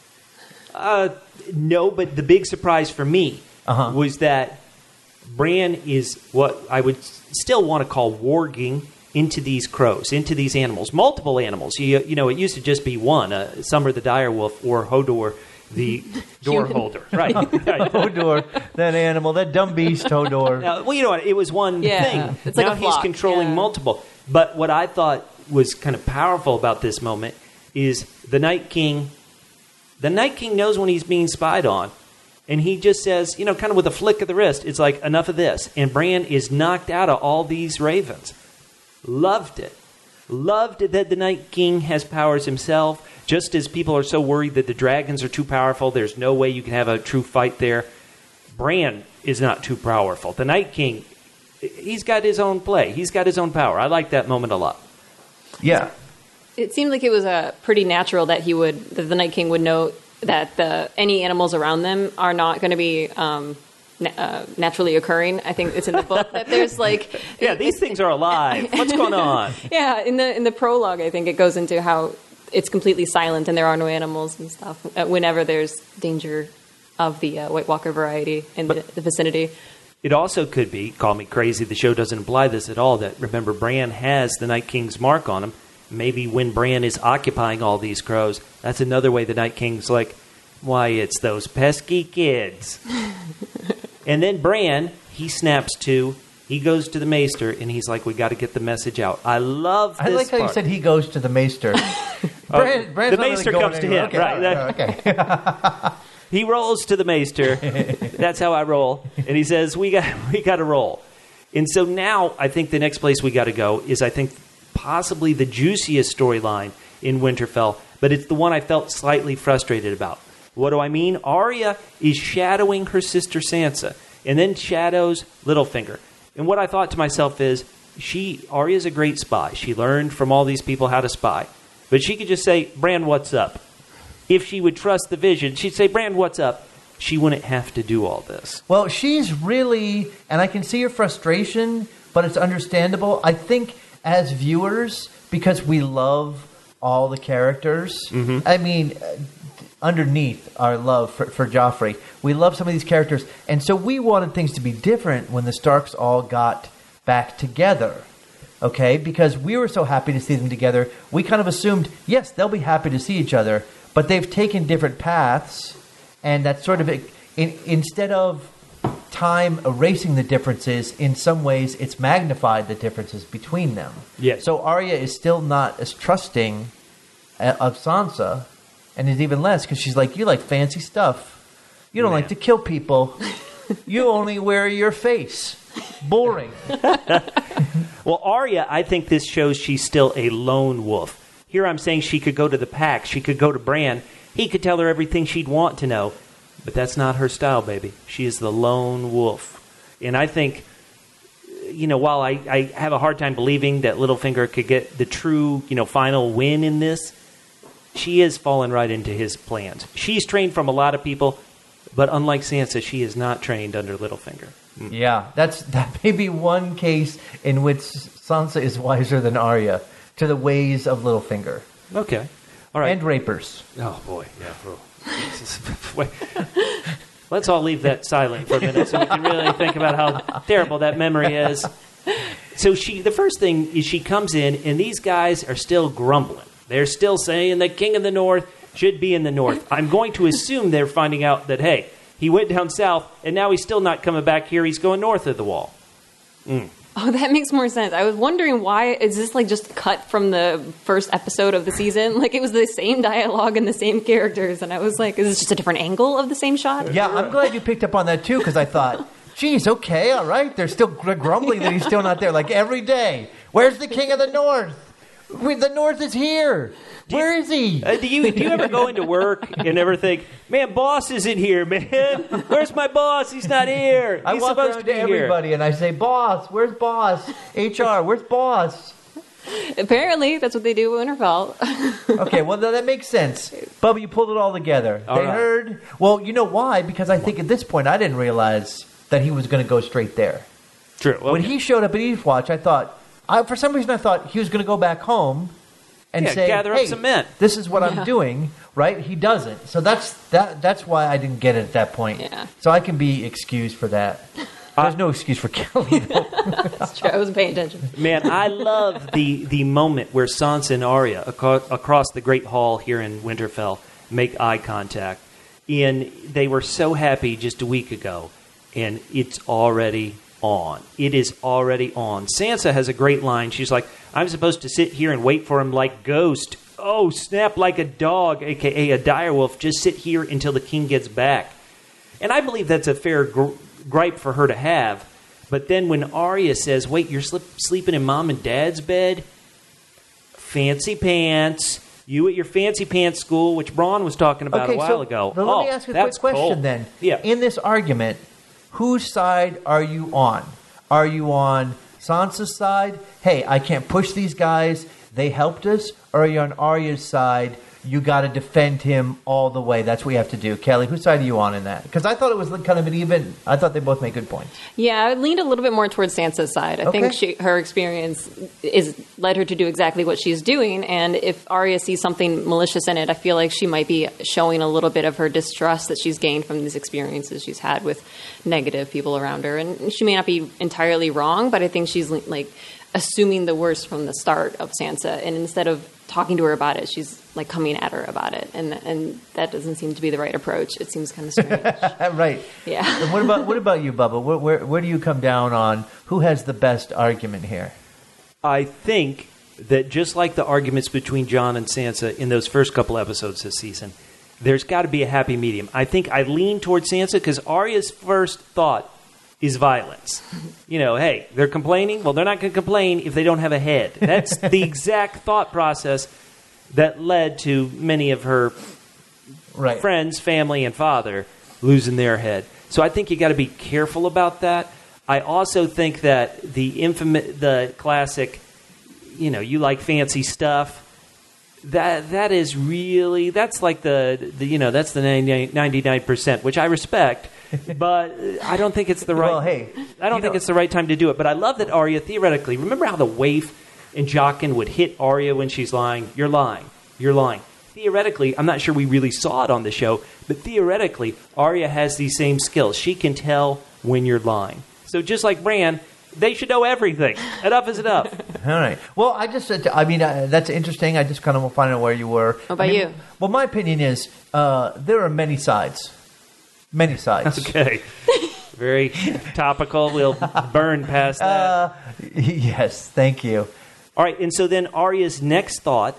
Uh, no, but the big surprise for me Uh-huh. was that Bran is what I would still want to call warging into these crows, into these animals, multiple animals. You, you know, it used to just be one, uh, Summer the direwolf or Hodor the door holder. Right. right. Hodor, that animal, that dumb beast, Hodor. Now, well, you know what? It was one Yeah, thing. it's like now a he's flock, controlling yeah. multiple. But what I thought was kind of powerful about this moment is the Night King. The Night King knows when he's being spied on. And he just says, you know, kind of with a flick of the wrist, it's like, enough of this. And Bran is knocked out of all these ravens. Loved it. Loved it that the Night King has powers himself. Just as people are so worried that the dragons are too powerful, there's no way you can have a true fight there. Bran is not too powerful. The Night King, he's got his own play. He's got his own power. I like that moment a lot. Yeah. It seemed like it was uh, pretty natural that he would, that the Night King would know that the any animals around them are not going to be um, na- uh, naturally occurring. I think it's in the book that there's like Yeah, these things are alive. What's going on? yeah in the in the prologue. I think it goes into how it's completely silent and there are no animals and stuff uh, whenever there's danger of the uh, White Walker variety in the, the vicinity. It also could be, call me crazy, the show doesn't imply this at all, that remember Bran has the Night King's mark on him. Maybe when Bran is occupying all these crows, that's another way the Night King's like, why, it's those pesky kids. And then Bran, he snaps to, he goes to the Maester, and he's like, we got to get the message out. I love this I like how part. you said he goes to the Maester. Bran, Bran's the not really Maester going comes to anywhere. him, Okay, right. all okay. He rolls to the Maester. That's how I roll. And he says, we got we got to roll. And so now I think the next place we got to go is, I think, possibly the juiciest storyline in Winterfell, but it's the one I felt slightly frustrated about. What do I mean? Arya is shadowing her sister Sansa, and then shadows Littlefinger. And what I thought to myself is, she Arya's a great spy. She learned from all these people how to spy. But she could just say, Bran, what's up? If she would trust the vision, she'd say, Bran, what's up? She wouldn't have to do all this. Well, she's really, and I can see your frustration, but it's understandable. I think as viewers, because we love all the characters, Mm-hmm. I mean, uh, underneath our love for, for Joffrey, we love some of these characters, and so we wanted things to be different when the Starks all got back together. Okay, because we were so happy to see them together, we kind of assumed, yes, they'll be happy to see each other, but they've taken different paths, and that's sort of, in, instead of time erasing the differences, in some ways it's magnified the differences between them. Yes. So Arya is still not as trusting uh, of Sansa, and is even less, because she's like, you like fancy stuff. You don't Man. like to kill people. You only wear your face. Boring. Well, Arya, I think this shows she's still a lone wolf. Here I'm saying she could go to the pack. She could go to Bran. He could tell her everything she'd want to know. But that's not her style, baby. She is the lone wolf. And I think, you know, while I, I have a hard time believing that Littlefinger could get the true, you know, final win in this, she is falling right into his plans. She's trained from a lot of people, but unlike Sansa, she is not trained under Littlefinger. Mm. Yeah, that's that may be one case in which Sansa is wiser than Arya to the ways of Littlefinger. Okay. All right. And rapers. Oh, boy. Yeah. Oh. Wait. Let's all leave that silent for a minute so we can really think about how terrible that memory is. So she, the first thing is she comes in, and these guys are still grumbling. They're still saying the King of the North should be in the North. I'm going to assume they're finding out that, hey, he went down south, and now he's still not coming back here. He's going north of the wall. Mm. Oh, that makes more sense. I was wondering why, is this like just cut from the first episode of the season? Like it was the same dialogue and the same characters. And I was like, is this just a different angle of the same shot? Yeah, I'm glad you picked up on that too, because I thought, geez, okay, all right. They're still gr- grumbling that he's still not there. Like every day, where's the King of the North? We, the North is here. Where is he? Uh, do you do you ever go into work and ever think, man, boss isn't here, man? Where's my boss? He's not here. He's I walk supposed around to be to everybody here. and I say, boss, where's boss? H R, where's boss? Apparently, that's what they do at Winterfell. Okay, well, that makes sense. Bubba, you pulled it all together. All they right. heard. Well, you know why? Because I think at this point I didn't realize that he was going to go straight there. True. Okay. When he showed up at Eastwatch, I thought, I, for some reason, I thought he was going to go back home and Yeah, say, gather up hey, some men. this is what Yeah. I'm doing, right? He doesn't. So that's that. That's why I didn't get it at that point. Yeah. So I can be excused for that. There's no excuse for Kelly, though. That's true. I wasn't paying attention. Man, I love the, the moment where Sansa and Arya aco- across the Great Hall here in Winterfell make eye contact. And they were so happy just a week ago, and it's already on. It is already on. Sansa has a great line. She's like, I'm supposed to sit here and wait for him like Ghost. Oh, snap like a dog, a k a a direwolf. Just sit here until the king gets back. And I believe that's a fair gr- gripe for her to have. But then when Arya says, wait, you're slip- sleeping in mom and dad's bed? Fancy pants. You at your fancy pants school, which Braun was talking about okay, a while so, ago. But let oh, me ask you a that's quick question cold. then. Yeah. In this argument, whose side are you on? Are you on Sansa's side? Hey, I can't push these guys. They helped us. Or are you on Arya's side? You got to defend him all the way. That's what you have to do. Kelly, whose side are you on in that? Because I thought it was kind of an even. I thought they both made good points. Yeah, I leaned a little bit more towards Sansa's side. I Okay. think she, her experience is led her to do exactly what she's doing. And if Arya sees something malicious in it, I feel like she might be showing a little bit of her distrust that she's gained from these experiences she's had with negative people around her. And she may not be entirely wrong, but I think she's like assuming the worst from the start of Sansa. And instead of talking to her about it, she's like coming at her about it, and and that doesn't seem to be the right approach. It seems kind of strange. Right. Yeah. And what about what about you, Bubba? Where, where where do you come down on who has the best argument here? I think that just like the arguments between Jon and Sansa in those first couple episodes this season, there's got to be a happy medium. I think I lean towards Sansa because Arya's first thought is violence. You know, hey, they're complaining. Well, they're not going to complain if they don't have a head. That's the exact thought process that led to many of her Right. friends, family, and father losing their head. So I think you got to be careful about that. I also think that the infamous, the classic, you know, you like fancy stuff. That that is really that's like the, the you know that's the ninety-nine percent, which I respect, but I don't think it's the right. Well, hey, I don't you think know- it's the right time to do it. But I love that Arya theoretically. Remember how the waif and Jaqen would hit Arya when she's lying? You're lying. You're lying. Theoretically, I'm not sure we really saw it on the show, but theoretically, Arya has these same skills. She can tell when you're lying. So just like Bran, they should know everything. Enough is enough. All right. Well, I just, I mean, uh, that's interesting. I just kind of want to find out where you were. What about I mean, you? Well, my opinion is uh, there are many sides. Many sides. Okay. Very topical. We'll burn past that. Uh, yes, thank you. All right, and so then Arya's next thought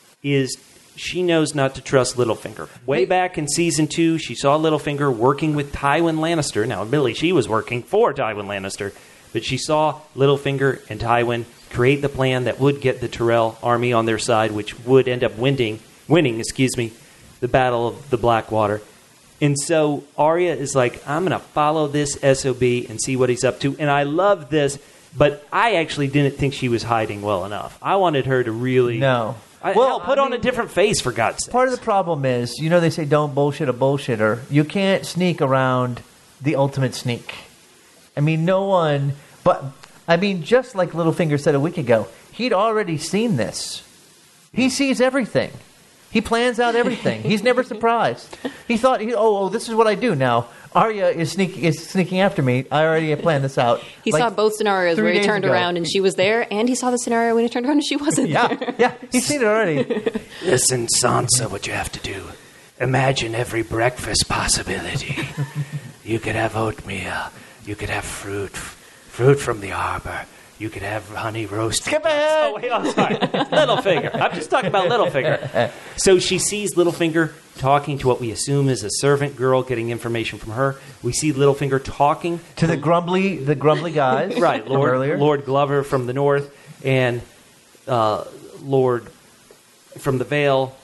is she knows not to trust Littlefinger. Way back in season two, she saw Littlefinger working with Tywin Lannister. Now, admittedly, she was working for Tywin Lannister, but she saw Littlefinger and Tywin create the plan that would get the Tyrell army on their side, which would end up winning, winning, excuse me, the Battle of the Blackwater. And so Arya is like, I'm going to follow this S O B and see what he's up to. And I love this, but I actually didn't think she was hiding well enough. I wanted her to really... No. I, Well, hell, put I on mean- a different face, for God's sake. Part of the problem is, you know, they say don't bullshit a bullshitter. You can't sneak around the ultimate sneak. I mean, no one... But, I mean, just like Littlefinger said a week ago, he'd already seen this. He sees everything. He plans out everything. He's never surprised. He thought, he, oh, oh, this is what I do now. Arya is, sneak, is sneaking after me. I already have planned this out. He Like, saw both scenarios three where he days turned ago. around and she was there, and he saw the scenario when he turned around and she wasn't Yeah, there. yeah, he's seen it already. Listen, Sansa, what you have to do. Imagine every breakfast possibility. You could have oatmeal. You could have fruit. Fruit from the arbor. You could have honey roasted. Skip ahead. Oh, wait, I'm sorry. Littlefinger. I'm just talking about Littlefinger. So she sees Littlefinger talking to what we assume is a servant girl, getting information from her. We see Littlefinger talking To the grumbly, the grumbly guys. right, from Lord, earlier. Lord Glover from the north and uh, Lord from the Vale.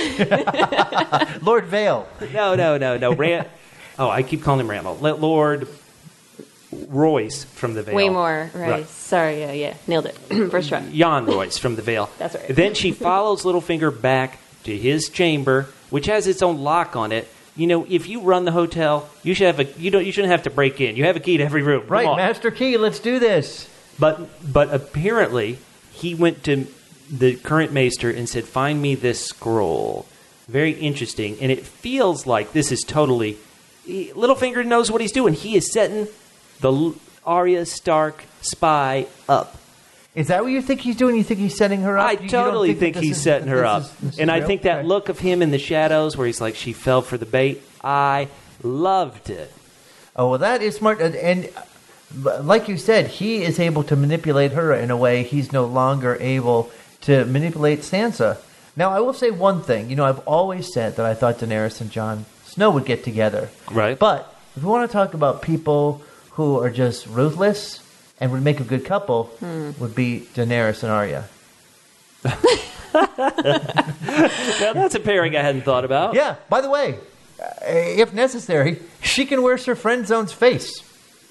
Lord Vale. No, no, no, no. Ram- oh, I keep calling him Randall. Let Lord Royce from the Vale. Way more, right. Right. Sorry, yeah, yeah. Nailed it. First try. Jan Royce from the Vale. That's right. Then she follows Littlefinger back to his chamber, which has its own lock on it. You know, if you run the hotel, you should have a you don't you shouldn't have to break in. You have a key to every room. Come Right, on. Master Key, let's do this. But but apparently he went to the current maester and said, "Find me this scroll." Very interesting, and it feels like this is totally he, Littlefinger knows what he's doing. He is setting the L- Arya Stark spy up. Is that what you think he's doing? You think he's setting her up? I You- you don't totally that think, this he's is- setting that her this up, is- this is and I real? think that Okay. look of him in the shadows, where he's like, "She fell for the bait." I loved it. Oh, well, that is smart. And, and uh, like you said, he is able to manipulate her in a way he's no longer able to manipulate Sansa. Now, I will say one thing. You know, I've always said that I thought Daenerys and Jon Snow would get together. Right. But if we want to talk about people who are just ruthless and would make a good couple, Hmm. would be Daenerys and Arya. Now that's a pairing I hadn't thought about. Yeah, by the way, uh, if necessary, she can wear Sir Friendzone's face.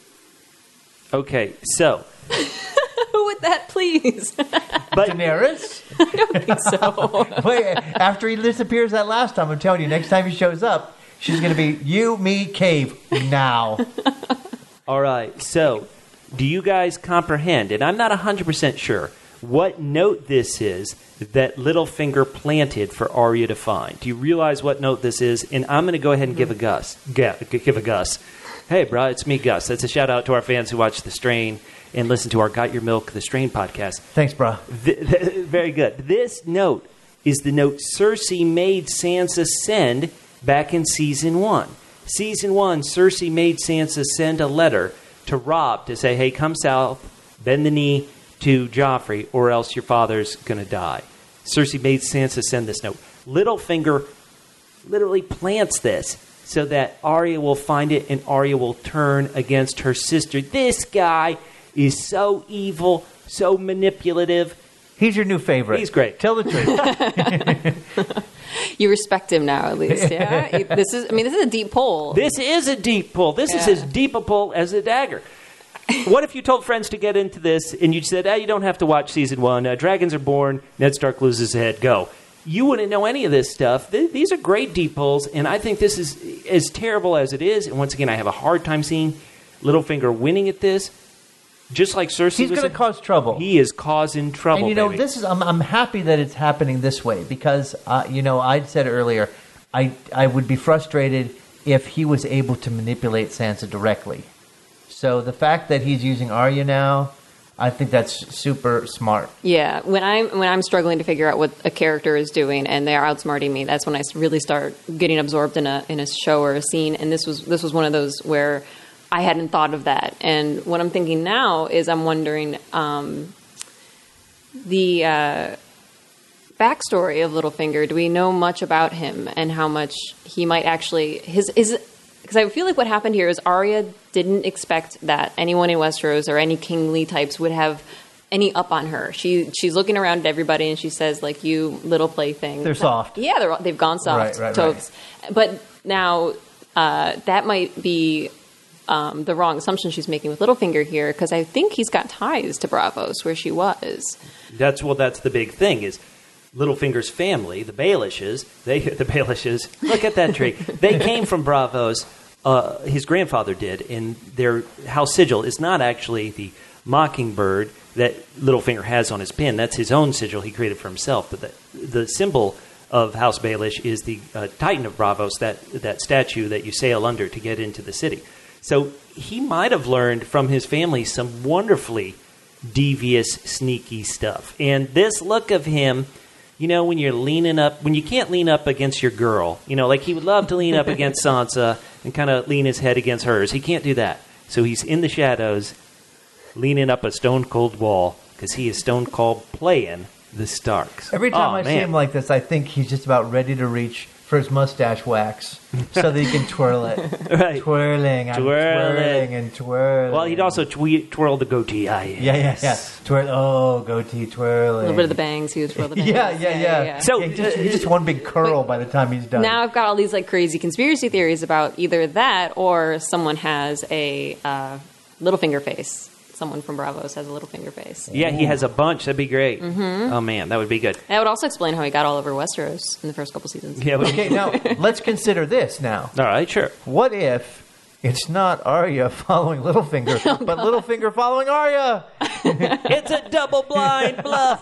Okay, so Who would that please? but Daenerys? so. Wait, after he disappears that last time, I'm telling you, next time he shows up, she's going to be you, me, cave, now. all right. So, do you guys comprehend? And I'm not one hundred percent sure what note this is that Littlefinger planted for Arya to find. Do you realize what note this is? And I'm going to go ahead and give a Gus. G- give a Gus. Hey, bro, it's me, Gus. That's a shout out to our fans who watch The Strain and listen to our Got Your Milk, The Strain podcast. Thanks, bro. Th- th- very good. This note is the note Cersei made Sansa send back in season one. Season one, Cersei made Sansa send a letter to Robb to say, hey, come south, bend the knee to Joffrey, or else your father's going to die. Cersei made Sansa send this note. Littlefinger literally plants this so that Arya will find it and Arya will turn against her sister. This guy is so evil, so manipulative. He's your new favorite. He's great. Tell the truth. You respect him now, at least. Yeah. This is. I mean, this is a deep poll. This is a deep pull. This is Yeah. as deep a pull as a dagger. What if you told friends to get into this and you said, ah, you don't have to watch season one. Uh, dragons are born. Ned Stark loses his head. Go. You wouldn't know any of this stuff. Th- these are great deep pulls, and I think this is as terrible as it is. And once again, I have a hard time seeing Littlefinger winning at this. Just like Cersei, He's was going to a- cause trouble. He is causing trouble. And you know, baby. this is. I'm, I'm happy that it's happening this way because, uh, you know, I said earlier, I I would be frustrated if he was able to manipulate Sansa directly. So the fact that he's using Arya now, I think that's super smart. Yeah, when I'm when I'm struggling to figure out what a character is doing and they're outsmarting me, that's when I really start getting absorbed in a in a show or a scene. And this was this was one of those where I hadn't thought of that. And what I'm thinking now is I'm wondering um, the uh, backstory of Littlefinger. Do we know much about him and how much he might actually his is. Because I feel like what happened here is Arya didn't expect that anyone in Westeros or any kingly types would have any up on her. She she's looking around at everybody and she says, like, you little plaything. They're soft. Yeah, they're, they've gone soft. Right, right, Topes. Right. But now uh, that might be um, the wrong assumption she's making with Littlefinger here, because I think he's got ties to Braavos where she was. That's well. That's the big thing is Littlefinger's family, the Baelishes. They the Baelishes. Look at that tree. They came from Braavos. Uh, his grandfather did, and their house sigil is not actually the mockingbird that Littlefinger has on his pin. That's his own sigil he created for himself. But the, the symbol of House Baelish is the uh, Titan of Braavos, that that statue that you sail under to get into the city. So he might have learned from his family some wonderfully devious, sneaky stuff. And this look of him, you know, when you're leaning up, when you can't lean up against your girl, you know, like he would love to lean up against Sansa and kind of lean his head against hers. He can't do that. So he's in the shadows, leaning up a stone-cold wall, because he is stone-cold playing the Starks. Every time oh, I man. see him like this, I think he's just about ready to reach for his mustache wax so that he can twirl it. Right. Twirling, I'm Twirling. twirling and twirling. Well, he'd also twe- twirl the goatee. Ah, yes. Yeah, yeah, yeah. Twirl. Oh, goatee twirling. A little bit of the bangs. He was for the bangs. Yeah, yeah, yeah. So- So yeah, just, he's just one big curl by the time he's done. Now I've got all these like crazy conspiracy theories about either that or someone has a uh, Littlefinger face. Someone from Braavos has a Littlefinger face. Yeah, he has a bunch. That'd be great. Mm-hmm. Oh, man, that would be good. That would also explain how he got all over Westeros in the first couple seasons. Yeah. But, Okay, now let's consider this now. all right, sure. What if it's not Arya following Littlefinger, but Littlefinger following Arya? It's a double blind bluff.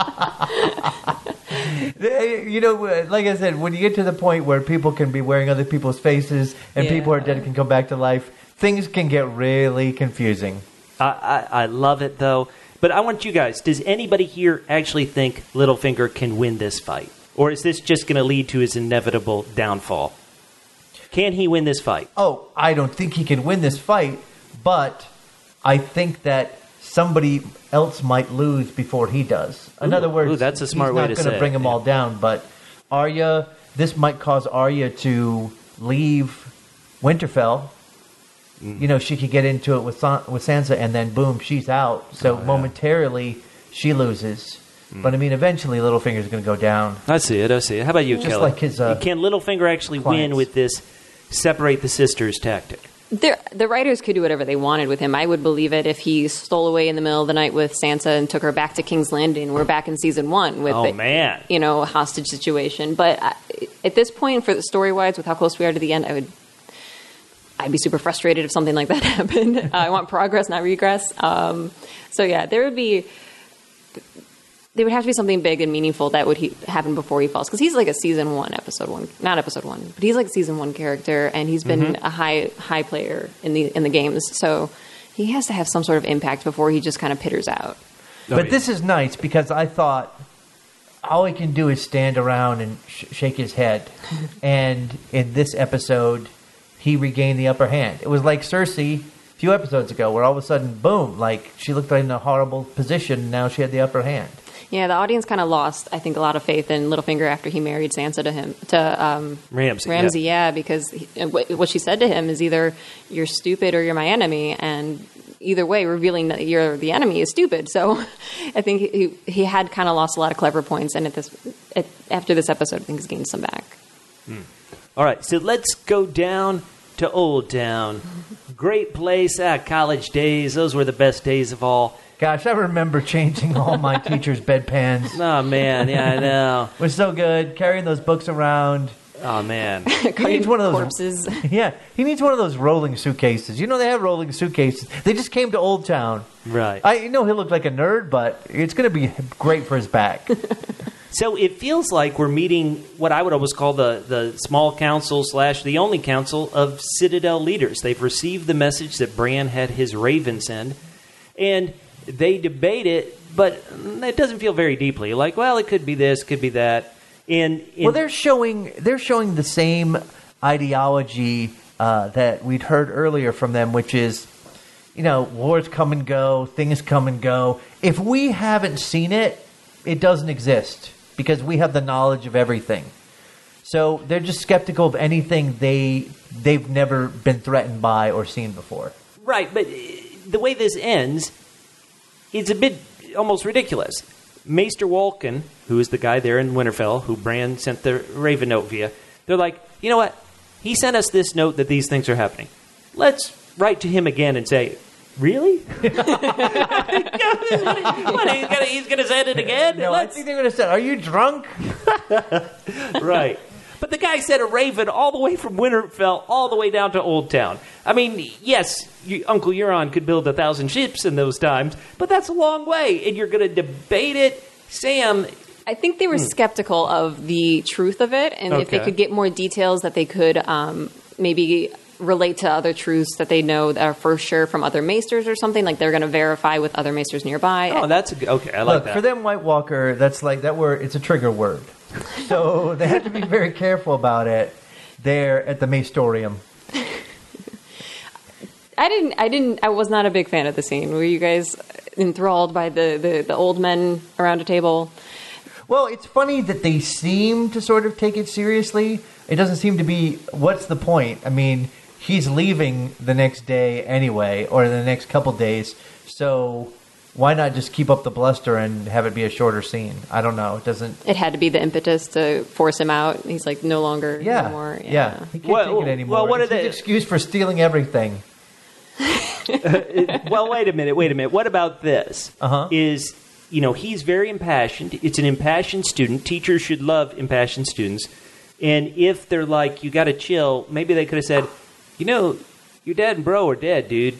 You know, like I said, when you get to the point where people can be wearing other people's faces and Yeah. people are dead can come back to life, things can get really confusing. I, I, I love it, though. But I want you guys, does anybody here actually think Littlefinger can win this fight? Or is this just going to lead to his inevitable downfall? Can he win this fight? Oh, I don't think he can win this fight, but I think that somebody else might lose before he does. In Ooh, other words, ooh, that's a smart he's way not to going say to it, bring them yeah. all down, but Arya, this might cause Arya to leave Winterfell. You know, she could get into it with San- with Sansa, and then boom, she's out. So Oh, yeah. momentarily, she loses. But I mean, eventually, Littlefinger's going to go down. I see it, I see it. How about you, Just Kelly? like his, uh, Can Littlefinger actually win clients. with this separate the sisters tactic? They're, the writers could do whatever they wanted with him. I would believe it if he stole away in the middle of the night with Sansa and took her back to King's Landing. We're back in season one with Oh, the, man. you know, hostage situation. But I, at this point, for the story wise, with how close we are to the end, I would. I'd be super frustrated if something like that happened. uh, I want progress, not regress. Um, so yeah, there would be, there would have to be something big and meaningful that would he, happen before he falls. Because he's like a season one, episode one, not episode one, but he's like a season one character, and he's been Mm-hmm. a high high player in the in the games. So he has to have some sort of impact before he just kind of pitters out. But this is nice because I thought all he can do is stand around and sh- shake his head. And in this episode, he regained the upper hand. It was like Cersei a few episodes ago, where all of a sudden, boom, like she looked like in a horrible position, and now she had the upper hand. Yeah, the audience kind of lost, I think, a lot of faith in Littlefinger after he married Sansa to him to um, Ramsay, Ramsay, yeah. yeah, because he, what what she said to him is either you're stupid or you're my enemy, and either way, revealing that you're the enemy is stupid. So, I think he he had kind of lost a lot of clever points, and at this at, after this episode, I think he's gained some back. All right, so let's go down to Old Town. Great place. Ah, college days. Those were the best days of all. Gosh, I remember changing all my teachers' bedpans. Oh, man. Yeah, I know. It was so good, carrying those books around. Oh, man. He needs one of those corpses. Yeah, he needs one of those rolling suitcases. You know they have rolling suitcases. They just came to Old Town. Right. I know he looked like a nerd, but it's going to be great for his back. So it feels like we're meeting what I would always call the, the small council slash the only council of Citadel leaders. They've received the message that Bran had his raven send, and they debate it, but it doesn't feel very deeply. Like, well, it could be this, could be that. And, and Well, they're showing they're showing the same ideology uh, that we'd heard earlier from them, which is, you know, wars come and go, things come and go. If we haven't seen it, it doesn't exist because we have the knowledge of everything. So they're just skeptical of anything they they've never been threatened by or seen before. right, but uh, the way this ends, it's a bit almost ridiculous. Maester Wolken, who is the guy there in Winterfell, who Bran sent the Raven note via, they're like, you know what? He sent us this note that these things are happening. Let's write to him again and say, really? what, he's gonna, he's gonna send it again? No, Let's... I think they're going to say, are you drunk? Right. But the guy sent a Raven all the way from Winterfell all the way down to Old Town. I mean, yes, you, Uncle Euron could build a thousand ships in those times, but that's a long way, and you're going to debate it? Sam... I think they were Hmm. skeptical of the truth of it, and if they Okay. could get more details that they could um, maybe relate to other truths that they know that are for sure from other maesters or something, like they're going to verify with other maesters nearby. Oh, that's a good... Okay, I like Look, that. for them, White Walker, that's like, that word, it's a trigger word. So they have to be very careful about it there at the Maestorium. I didn't. I didn't. I was not a big fan of the scene. Were you guys enthralled by the, the, the old men around a table? Well, it's funny that they seem to sort of take it seriously. It doesn't seem to be, what's the point? I mean, he's leaving the next day anyway, or the next couple days, so why not just keep up the bluster and have it be a shorter scene? I don't know. It doesn't... It had to be the impetus to force him out. He's like, no longer, Yeah, no more. yeah. He can't Well, take it anymore. well, what it's are his they- excuse for stealing everything. Well, wait a minute, wait a minute. What about this? Uh-huh. Is, you know, he's very impassioned. It's an impassioned student. Teachers should love impassioned students. And if they're like, you got to chill, maybe they could have said, you know, your dad and bro are dead, dude.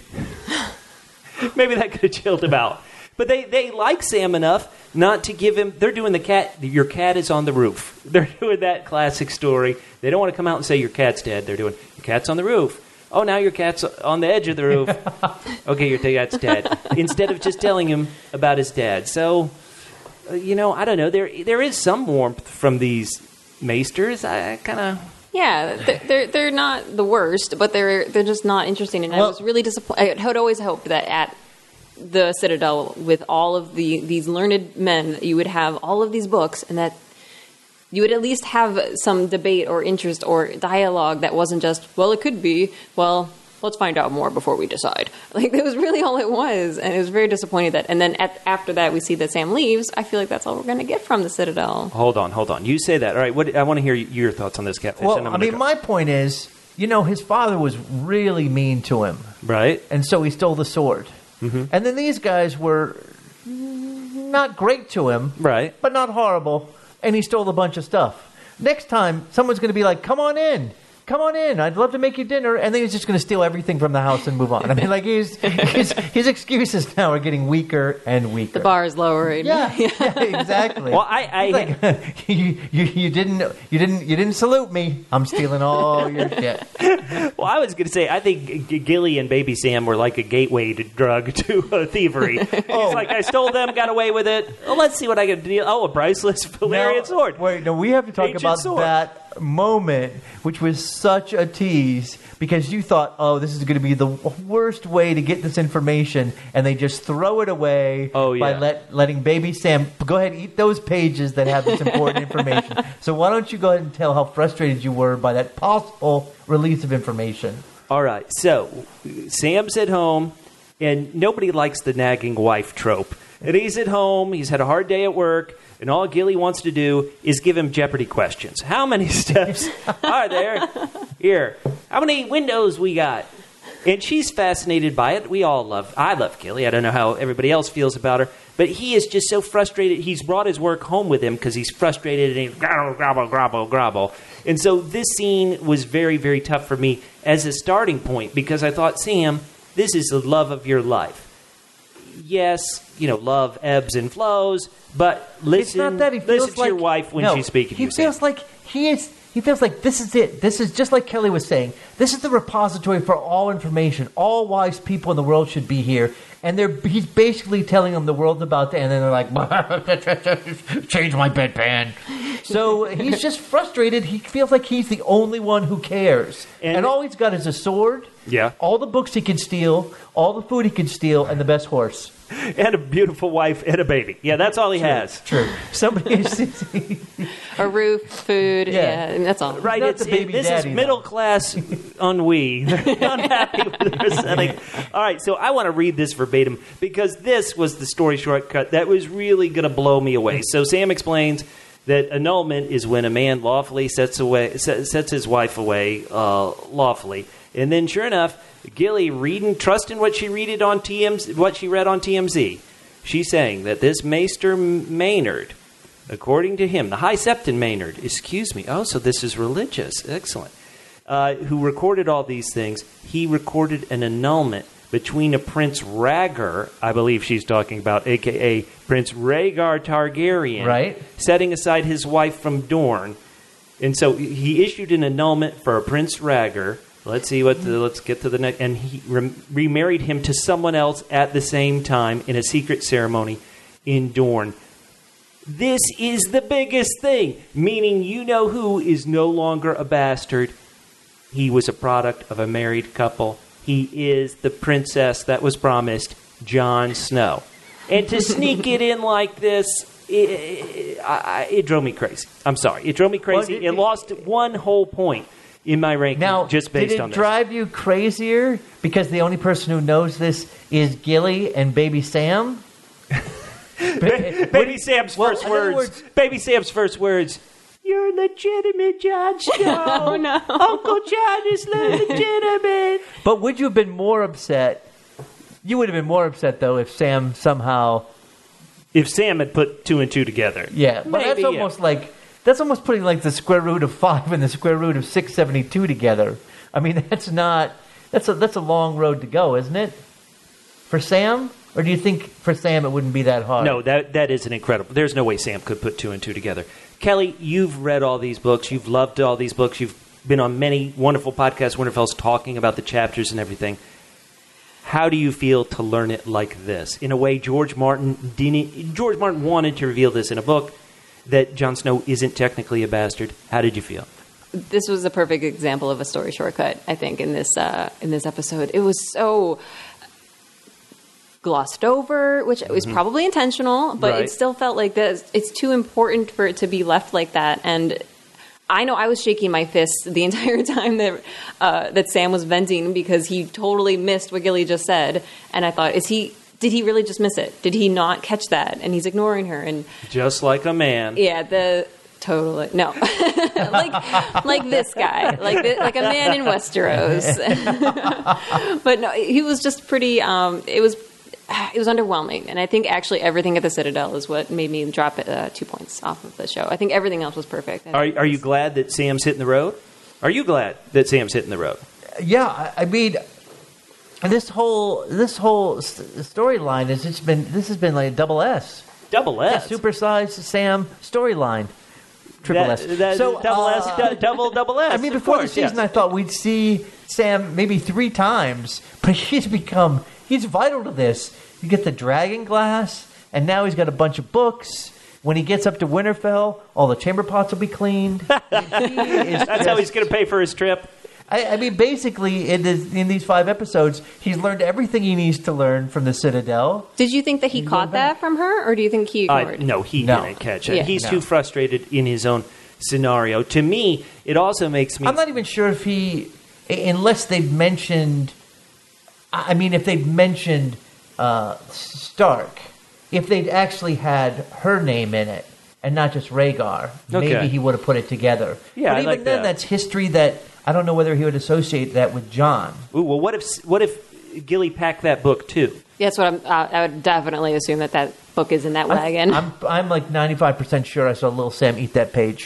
Maybe that could have chilled him out. But they, they like Sam enough not to give him... They're doing the cat... Your cat is on the roof. They're doing that classic story. They don't want to come out and say your cat's dead. They're doing, your cat's on the roof. Oh, now your cat's on the edge of the roof. Okay, your cat's dead. Instead of just telling him about his dad. So, uh, you know, I don't know. There there is some warmth from these maesters. I, I kind of... Yeah, they're, they're they're not the worst, but they're they're just not interesting. And I Well- was really disappointed. I had always hoped that at the Citadel, with all of the these learned men, that you would have all of these books, and that you would at least have some debate or interest or dialogue that wasn't just, well, it could be, well, let's find out more before we decide. Like, that was really all it was, and it was very disappointing that. And then at, after that, we see that Sam leaves. I feel like that's all we're going to get from the Citadel. Hold on, hold on. You say that. All right, what, I want to hear your thoughts on this, Catfish. Well, and I'm I gonna mean, go. my point is, you know, his father was really mean to him. Right? And so he stole the sword. Mm-hmm. And then these guys were not great to him, Right. but not horrible. And he stole a bunch of stuff. Next time, someone's going to be like, come on in. Come on in. I'd love to make you dinner. And then he's just going to steal everything from the house and move on. I mean, like, he's, his, his excuses now are getting weaker and weaker. The bar is lowering. Yeah, yeah, exactly. Well, I... I He's like, you, you, you didn't you didn't you didn't salute me. I'm stealing all your shit. Well, I was going to say, I think G- Gilly and Baby Sam were like a gateway to drug to uh, thievery. He's like, I stole them, got away with it. Well, let's see what I can do. Oh, a priceless Valerian Now, sword. Wait, no, we have to talk Ancient about sword. that moment, which was such a tease because you thought, oh, this is going to be the worst way to get this information, and they just throw it away Oh, by yeah. let, letting Baby Sam go ahead and eat those pages that have this important information. So why don't you go ahead and tell how frustrated you were by that possible release of information? All right, so Sam's at home, and nobody likes the nagging wife trope. And he's at home, he's had a hard day at work, and all Gilly wants to do is give him Jeopardy questions. How many steps are there? Here, how many windows we got? And she's fascinated by it. We all love, I love Gilly. I don't know how everybody else feels about her. But he is just so frustrated. He's brought his work home with him because he's frustrated and he's grobble, grobble, grobble, grobble. And so this scene was very, very tough for me as a starting point because I thought, Sam, this is the love of your life. Yes, you know, love ebbs and flows, but listen, It's not that he feels listen to like, your wife when no, she's speaking He to you. Sam. feels like he is. He feels like this is it. This is just like Kelly was saying. This is the repository for all information. All wise people in the world should be here. And they're he's basically telling them the world's about to end, and then they're like, change my bedpan. So he's just frustrated. He feels like he's the only one who cares. And- And, all he's got is a sword, Yeah. all the books he can steal, all the food he can steal, and the best horse. and a beautiful wife and a baby. Yeah, that's all he has. True. Somebody. A roof, food, Yeah. yeah, and that's all. Right, Not it's, the baby it, this daddy, is middle class ennui. They're unhappy with their setting. All right, so I want to read this verbatim because this was the story shortcut that was really going to blow me away. So Sam explains that annulment is when a man lawfully sets away set, sets his wife away uh, lawfully, and then sure enough, Gilly reading, trusting what she read on T M Z, what she read on T M Z, she's saying that this Maester Maynard, according to him, the High Septon Maynard, excuse me, oh, so this is religious, excellent, uh, who recorded all these things, he recorded an annulment between a Prince Rhaegar, I believe she's talking about, a k a. Prince Rhaegar Targaryen, Right. setting aside his wife from Dorne. And so he issued an annulment for Prince Rhaegar. Let's see what. The, let's get to the next. And he re- remarried him to someone else at the same time in a secret ceremony in Dorne. This is the biggest thing, meaning you know who is no longer a bastard. He was a product of a married couple. He is the princess that was promised, Jon Snow. And to sneak it in like this, it, it, I, it drove me crazy. I'm sorry. It drove me crazy. Well, it- it lost one whole point in my ranking Now, just based did it on this. drive you crazier because the only person who knows this is Gilly and Baby Sam? Ba- Baby Sam's well, first in other words. words- Baby Sam's first words. You're legitimate, Jon Snow. Oh, no. Uncle John is legitimate. But would you have been more upset? You would have been more upset, though, if Sam somehow... If Sam had put two and two together. Yeah, but Maybe, that's yeah. almost like... That's almost putting like the square root of five and the square root of six seventy-two together. I mean, that's not... That's a, that's a long road to go, isn't it? For Sam? Or do you think for Sam it wouldn't be that hard? No, that that is an incredible. There's no way Sam could put two and two together. Kelly, you've read all these books. You've loved all these books. You've been on many wonderful podcasts, Winterfell's, talking about the chapters and everything. How do you feel to learn it like this? In a way, George Martin didn't. George Martin wanted to reveal this in a book that Jon Snow isn't technically a bastard. How did you feel? This was a perfect example of a story shortcut, I think, in this uh, in this episode. It was so glossed over, which was probably intentional, but Right. it still felt like this. It's too important for it to be left like that. And I know I was shaking my fists the entire time that uh, that Sam was venting because he totally missed what Gilly just said. And I thought, is he? Did he really just miss it? Did he not catch that? And he's ignoring her. And Just like a man. yeah, the totally no, like like this guy, like thi- like a man in Westeros. But no, he was just pretty. Um, it was it was underwhelming, and I think actually everything at the Citadel is what made me drop it uh, two points off of the show. I think everything else was perfect. Are are you glad that Sam's hitting the road? Are you glad that Sam's hitting the road? Yeah, I- I mean, this whole this whole st- storyline has just been this has been like a double S, Double a S. supersized Sam storyline, triple That- S. that- so double uh, S, du- double double S. I mean, of before course, the season, yes. I thought we'd see Sam maybe three times, but he's become he's vital to this. You get the dragon glass, and now he's got a bunch of books. When he gets up to Winterfell, all the chamber pots will be cleaned. He is That's how just- he's going to pay for his trip. I, I mean, basically, in, this, in these five episodes, he's learned everything he needs to learn from the Citadel. Did you think that he caught that from her, or do you think he Uh, ignored? no, he No. didn't catch it. Yeah. He's No. too frustrated in his own scenario. To me, it also makes me. I'm not even sure if he, unless they've mentioned, I mean, if they've mentioned uh, Stark, if they'd actually had her name in it and not just Rhaegar, Okay. maybe he would have put it together. Yeah, but I even like then, that. that's history that I don't know whether he would associate that with John. Ooh, well, what if what if Gilly packed that book too? Yeah, that's what I'm. Uh, I would definitely assume that that book is in that wagon. I'm, I'm, I'm like ninety-five percent sure I saw Little Sam eat that page.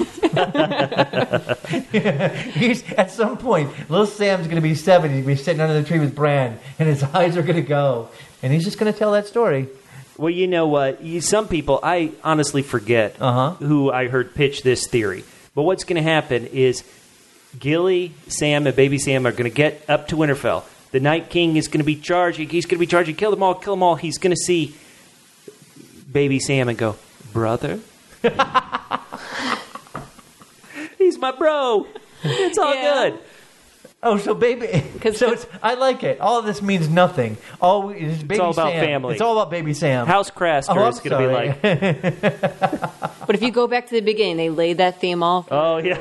He's, at some point, Little Sam's going to be seven. He's going to be sitting under the tree with Bran, and his eyes are going to go. And he's just going to tell that story. Well, you know what? You, some people, I honestly forget Uh-huh. who I heard pitch this theory. But what's going to happen is Gilly, Sam, and Baby Sam are going to get up to Winterfell. The Night King is going to be charging. He's going to be charging. Kill them all. Kill them all. He's going to see Baby Sam and go, brother? He's my bro. It's all Yeah. good. Oh, so baby. 'Cause- So it's, I like it. All of this means nothing. All we, it's baby all about Sam. family. It's all about baby Sam. House Craster Oh, I'm is going to be sorry. like, But if you go back to the beginning, they laid that theme all. oh, yeah.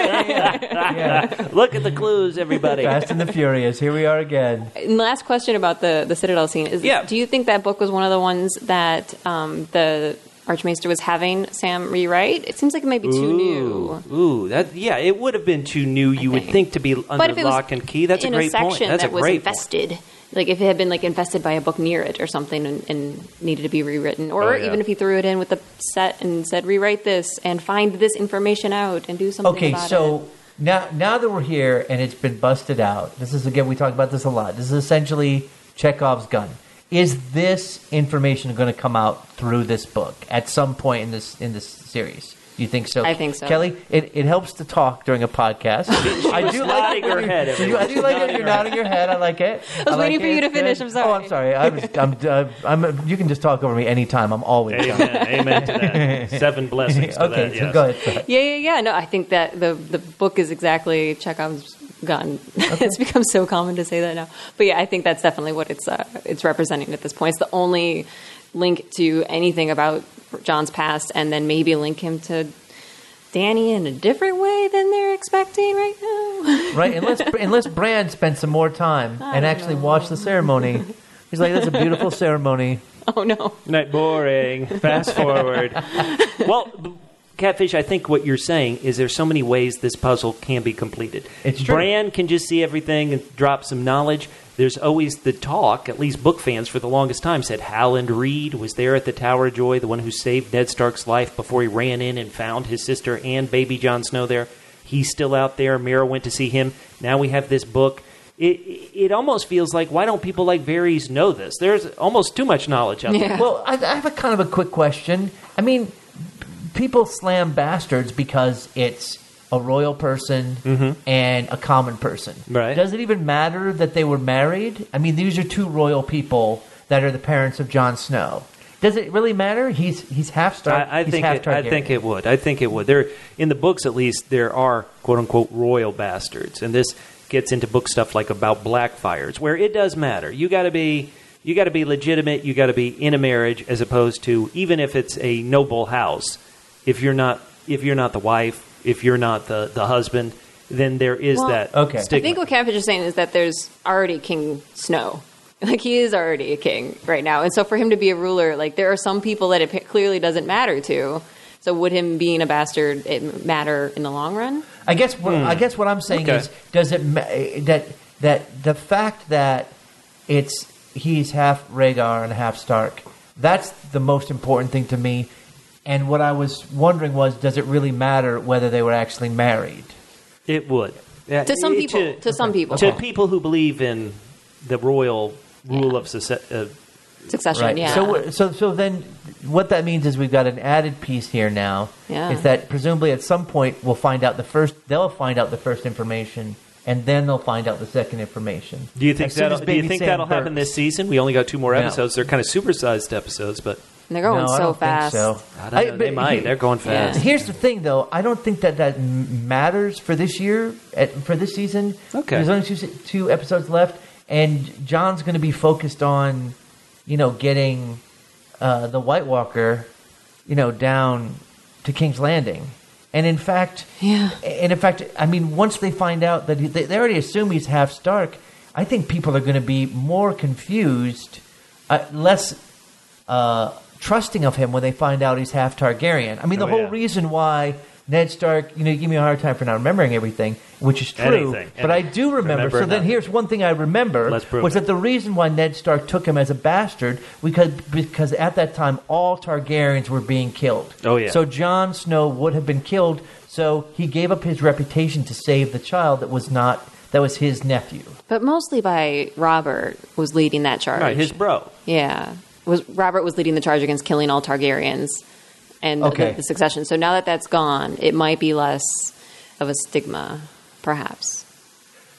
yeah. Look at the clues, everybody. Fast and the Furious. Here we are again. And last question about the the Citadel scene is: Yeah. do you think that book was one of the ones that um, the Archmaester was having Sam rewrite? It seems like it might be too new. Ooh, that yeah, it would have been too new. You would think. think to be But under if it was lock and key. That's a in great a point. section That's that a was great point. infested, like if it had been like infested by a book near it or something, and, and needed to be rewritten, or Oh, yeah. even if he threw it in with the set and said rewrite this and find this information out and do something Okay, about so it. now now that we're here and it's been busted out, this is again we talk about this a lot. This is essentially Chekhov's gun. Is this information going to come out through this book at some point in this in this series? Do you think so? I think so. Kelly, it, it helps to talk during a podcast. I do like nodding her head, it. I do like it. You're nodding your head. I like it. I was waiting for you to finish. I'm sorry. Oh, I'm sorry. I was, I'm, uh, I'm, you can just talk over me anytime. I'm always done. Amen. Amen to that. Seven blessings to Okay, that. so Yes. go ahead. Sorry. Yeah, yeah, yeah. No, I think that the the book is exactly Chekhov's gun. It's become so common to say that now. But yeah, I think that's definitely what it's uh, it's representing at this point. It's the only link to anything about John's past, and then maybe link him to Danny in a different way than they're expecting right now. Right, unless unless Bran spent some more time and actually watched the ceremony. He's like, "That's a beautiful ceremony." Oh no. Night boring. Fast forward. Well, Catfish, I think what you're saying is there's so many ways this puzzle can be completed. It's true. Bran can just see everything and drop some knowledge. There's always the talk, at least book fans for the longest time said Howland Reed was there at the Tower of Joy, the one who saved Ned Stark's life before he ran in and found his sister and baby Jon Snow there. He's still out there. Mira went to see him. Now we have this book. It it almost feels like, why don't people like Varys know this? There's almost too much knowledge out there. Yeah. Well, I, I have a kind of a quick question. I mean, people slam bastards because it's a royal person and a common person. Right. Does it even matter that they were married? I mean, these are two royal people that are the parents of Jon Snow. Does it really matter? He's he's half Stark. I, I he's think half it, I Targaryen. think it would. I think it would. There, in the books at least, there are quote unquote royal bastards, and this gets into book stuff like about Blackfires, where it does matter. You got to be you got to be legitimate. You got to be in a marriage, as opposed to even if it's a noble house. If you're not if you're not the wife, if you're not the, the husband, then there is Well, that Okay. stigma. I think what Catfish is saying is that there's already King Snow. Like, he is already a king right now. And so for him to be a ruler, like, there are some people that it p- clearly doesn't matter to. So would him being a bastard it matter in the long run? I guess what I guess what I'm saying Okay. is, does it ma- that that the fact that it's he's half Rhaegar and half Stark, that's the most important thing to me. And what I was wondering was, does it really matter whether they were actually married? it would. Yeah, To some it- people. To, some people. to people who believe in the royal rule Yeah. of society. Uh, Succession, yeah. So, so, so then, what that means is we've got an added piece here now. Yeah. Is that presumably at some point we'll find out the first. They'll find out the first information, and then they'll find out the second information. Do you think As soon that'll, as do you Baby think Sam that'll happen burps. this season? We only got two more No. episodes. They're kind of supersized episodes, but They're going No, I so don't think fast. so. I don't know. They but might. he- They're going fast. Yeah. Here's the thing, though. I don't think that that m- matters for this year, at, for this season. Okay. There's only two, se- two episodes left, and John's going to be focused on, you know, getting uh, the White Walker, you know, down to King's Landing. And in fact, Yeah. and in fact, I mean, once they find out that he, they, they already assume he's half Stark, I think people are going to be more confused, uh, less uh, trusting of him when they find out he's half Targaryen. I mean, the Oh, whole yeah. reason why Ned Stark, you know, you give me a hard time for not remembering everything, which is true. Anything, but I anything. do remember. Remember so then nothing. here's one thing I remember Let's prove was it. that the reason why Ned Stark took him as a bastard because because at that time all Targaryens were being killed. Oh, yeah. So Jon Snow would have been killed. So he gave up his reputation to save the child that was not that was his nephew. But mostly by Robert was leading that charge. right, his bro. Yeah. Was Robert was leading the charge against killing all Targaryens and the- Okay. the, the succession. So now that that's gone, it might be less of a stigma, perhaps.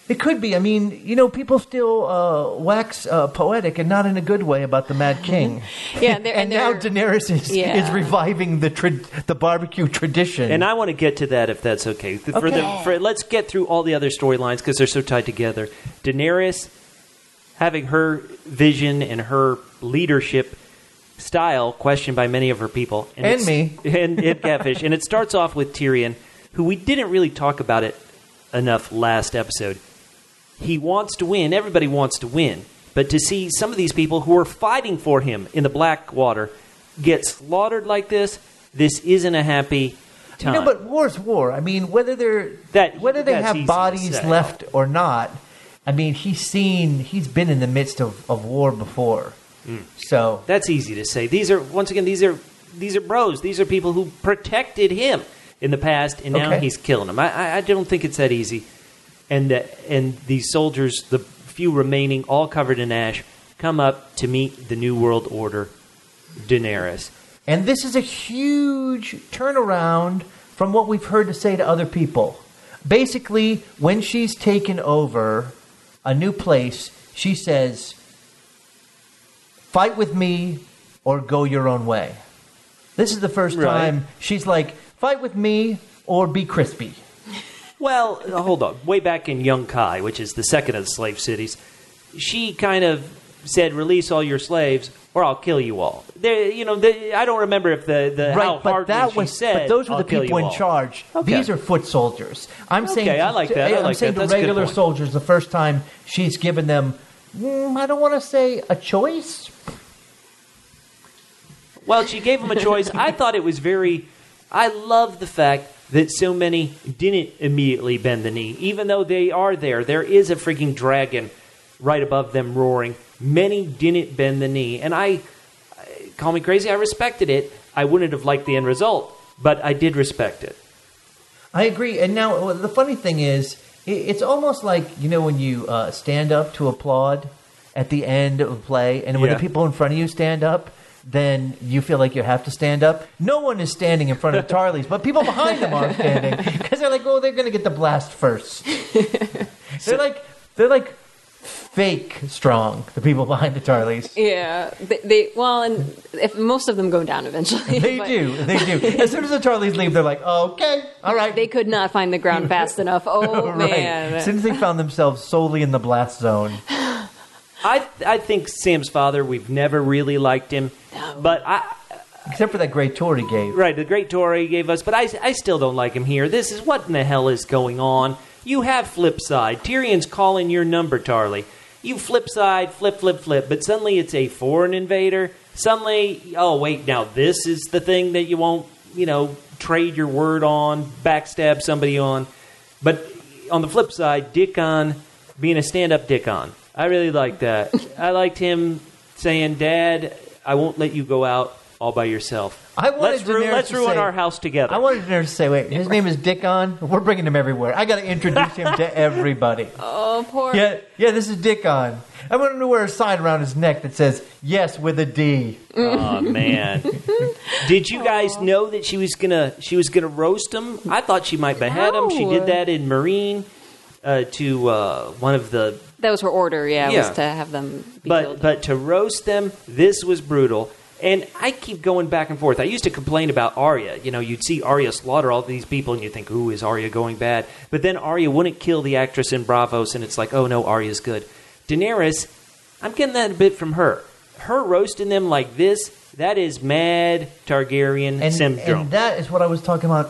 It could be. I mean, you know, people still uh, wax uh, poetic and not in a good way about the Mad King. Yeah, they're- and and now they're- Daenerys is, Yeah. is reviving the tra- the barbecue tradition. And I want to get to that if that's okay. For the, Okay. for, let's get through all the other storylines because they're so tied together. Daenerys having her vision and her leadership style questioned by many of her people. And it's- me. And, and Catfish. And it starts off with Tyrion, who we didn't really talk about it enough last episode. He wants to win. Everybody wants to win. But to see some of these people who are fighting for him in the Blackwater get slaughtered like this, this isn't a happy time. You know, but war's war. I mean, whether they're That- whether they that's easy have to bodies say. left or not, I mean, he's seen, he's been in the midst of, of war before. Mm. So That's easy to say. These are once again these are these are bros. These are people who protected him in the past, and now Okay. he's killing them. I, I, I don't think it's that easy. And uh, and these soldiers, the few remaining, all covered in ash, come up to meet the New World Order, Daenerys. And this is a huge turnaround from what we've heard to say to other people. Basically, when she's taken over a new place, she says, fight with me or go your own way. This is the first Right. time she's like, fight with me or be crispy. Well, uh, hold on. Way back in Yunkai, which is the second of the slave cities, she kind of said, "Release all your slaves, or I'll kill you all." There, you know, the, I don't remember if the, the how Right, but hard that she was said. but those were "I'll the kill people you in all." charge. Okay. These are foot soldiers. I'm Okay, saying I like that. I I'm like saying that. to That's a good regular point. soldiers the first time she's given them mm, I don't want to say a choice. Well, she gave him a choice. I thought it was very. I love the fact that so many didn't immediately bend the knee, even though they are there. There is a freaking dragon right above them roaring. Many didn't bend the knee, and I call me crazy. I respected it. I wouldn't have liked the end result, but I did respect it. I agree. And now well, the funny thing is, it, it's almost like you know when you uh, stand up to applaud at the end of a play, and when Yeah. the people in front of you stand up. Then you feel like you have to stand up. No one is standing in front of Tarly's, but people behind them are standing because they're like, "Oh, they're going to get the blast first." they're like, they're like fake strong. The people behind the Tarly's, Yeah, they, they well, and if most of them go down eventually. they but do, they do. As soon as the Tarly's leave, they're like, "Okay, all right." They could not find the ground fast enough. Oh right. man! As soon as they found themselves solely in the blast zone. I I think Sam's father. We've never really liked him, but I. Except for that great tour he gave. Right, the great tour he gave us, but I, I still don't like him here. This is what in the hell is going on? You have flip side. Tyrion's calling your number, Tarly. You flip side, flip, flip, flip, but suddenly it's a foreign invader. Suddenly, oh, wait, now this is the thing that you won't, you know, trade your word on, backstab somebody on. But on the flip side, Dickon being a stand-up Dickon. I really like that. I liked him saying, "Dad, I won't let you go out all by yourself. I wanted let's ru- Daenerys let's to ruin say- our house together." I wanted her to say, "Wait, his name is Dickon. We're bringing him everywhere. I got to introduce him to everybody." Oh, poor. Yeah, yeah, this is Dickon. I want him to wear a sign around his neck that says "Yes" with a D. Oh man! Did you guys know that she was gonna she was gonna roast him? I thought she might behead him. She No. did that in Marine uh, to uh, one of the. That was her order. Yeah, Yeah. was to have them be But killed. but to roast them, this was brutal. And I keep going back and forth. I used to complain about Arya. You know, you'd see Arya slaughter all these people, and you think, "Ooh, is Arya going bad?" But then Arya wouldn't kill the actress in Bravos, and it's like, "Oh no, Arya's good." Daenerys, I'm getting that a bit from her. Her roasting them like this, that is mad Targaryen And, syndrome. and that is what I was talking about.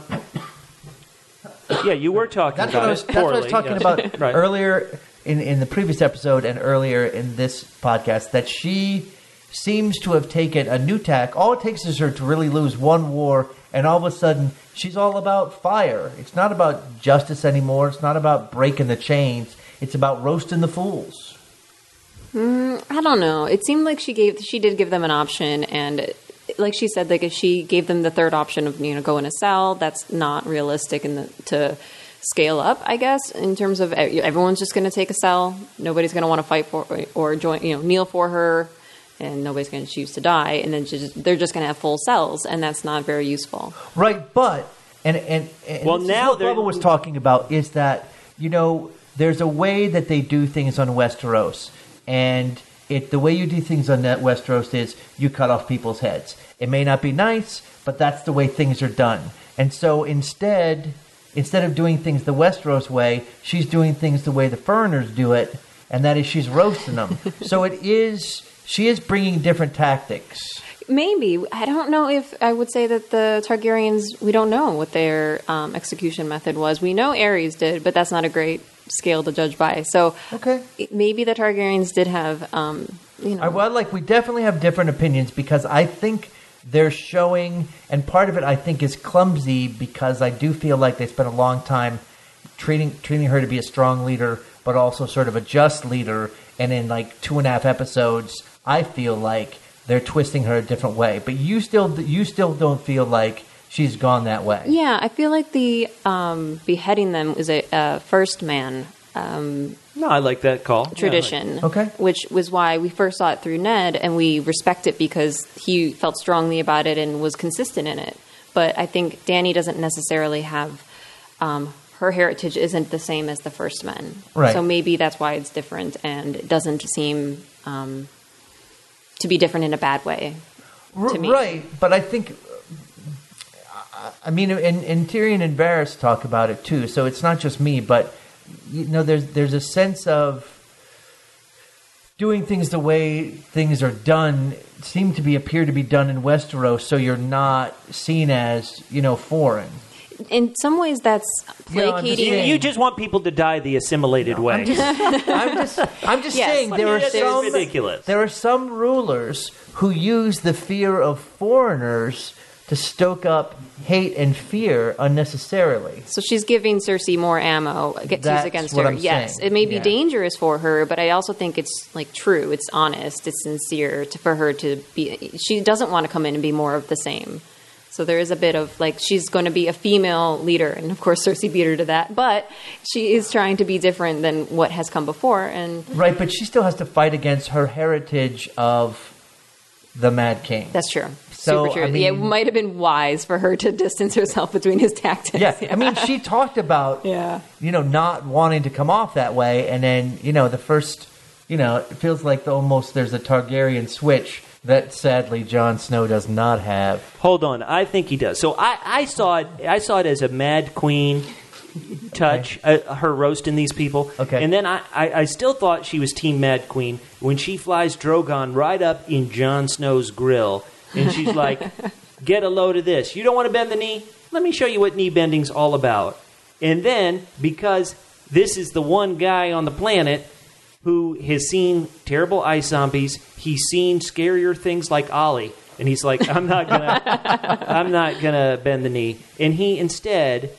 Yeah, you were talking That's about what I was, it that's what I was poorly, talking yes. about Right. earlier in, in the previous episode and earlier in this podcast. That she seems to have taken a new tack. All it takes is her to really lose one war, and all of a sudden she's all about fire. It's not about justice anymore. It's not about breaking the chains. It's about roasting the fools. I don't know. It seemed like she gave she did give them an option, and like she said, like if she gave them the third option of you know go in a cell, that's not realistic in the, to scale up. I guess in terms of everyone's just going to take a cell. Nobody's going to want to fight for or join you know kneel for her, and nobody's going to choose to die. And then just, they're just going to have full cells, and that's not very useful. Right, but and and, and Well, this is now what they're- Bubba was talking about is that you know there's a way that they do things on Westeros, and it the way you do things on that Westeros is you cut off people's heads. It may not be nice, but that's the way things are done. And so instead, instead of doing things the Westeros way, she's doing things the way the foreigners do it, and that is she's roasting them. So it is, she is bringing different tactics. Maybe. I don't know if I would say that the Targaryens, we don't know what their um, execution method was. We know Aerys did, but that's not a great scale to judge by. So okay. it- maybe the Targaryens did have, um, you know. I, well, like, we definitely have different opinions because I think they're showing, and part of it I think is clumsy because I do feel like they spent a long time treating treating her to be a strong leader, but also sort of a just leader. And in like two and a half episodes, I feel like they're twisting her a different way. But you still you still don't feel like she's gone that way. Yeah, I feel like the um, beheading them is a uh, first man um, No, I like that call. tradition. Okay. Which was why we first saw it through Ned, and we respect it because he felt strongly about it and was consistent in it. But I think Dany doesn't necessarily have um, her heritage isn't the same as the first men. Right. So maybe that's why it's different, and it doesn't seem um, to be different in a bad way. To me. Right, but I think, I mean, and, and Tyrion and Varys talk about it too. So it's not just me, but you know, there's there's a sense of doing things the way things are done seem to be appear to be done in Westeros, so you're not seen as, you know, foreign. In some ways, that's You know, I'm just placating. saying- You just want people to die the assimilated way. I'm just, I'm just, I'm just Yes. saying there are That's some ridiculous. there are some rulers who use the fear of foreigners to stoke up hate and fear unnecessarily. So she's giving Cersei more ammo to use That's against what her. I'm Yes, saying. it may be Yeah. dangerous for her, but I also think it's like true. It's honest. It's sincere to, for her to be. She doesn't want to come in and be more of the same. So there is a bit of like she's going to be a female leader, and of course Cersei beat her to that. But she is trying to be different than what has come before, and Right, but she still has to fight against her heritage of the Mad King. that's true. So, Super true. I mean- yeah, it might have been wise for her to distance herself between his tactics. Yeah, I mean, she talked about, Yeah. you know, not wanting to come off that way, and then, you know, the first, you know, it feels like the, almost there's a Targaryen switch that sadly Jon Snow does not have. Hold on, I think he does. So I, I saw it. I saw it as a Mad Queen touch, uh, her roasting these people. Okay. And then I, I, I still thought she was Team Mad Queen when she flies Drogon right up in Jon Snow's grill, and she's like, "Get a load of this. You don't want to bend the knee? Let me show you what knee bending's all about." And then because this is the one guy on the planet who has seen terrible ice zombies, he's seen scarier things like Ollie, and he's like, I'm not gonna I'm not gonna bend the knee. And he instead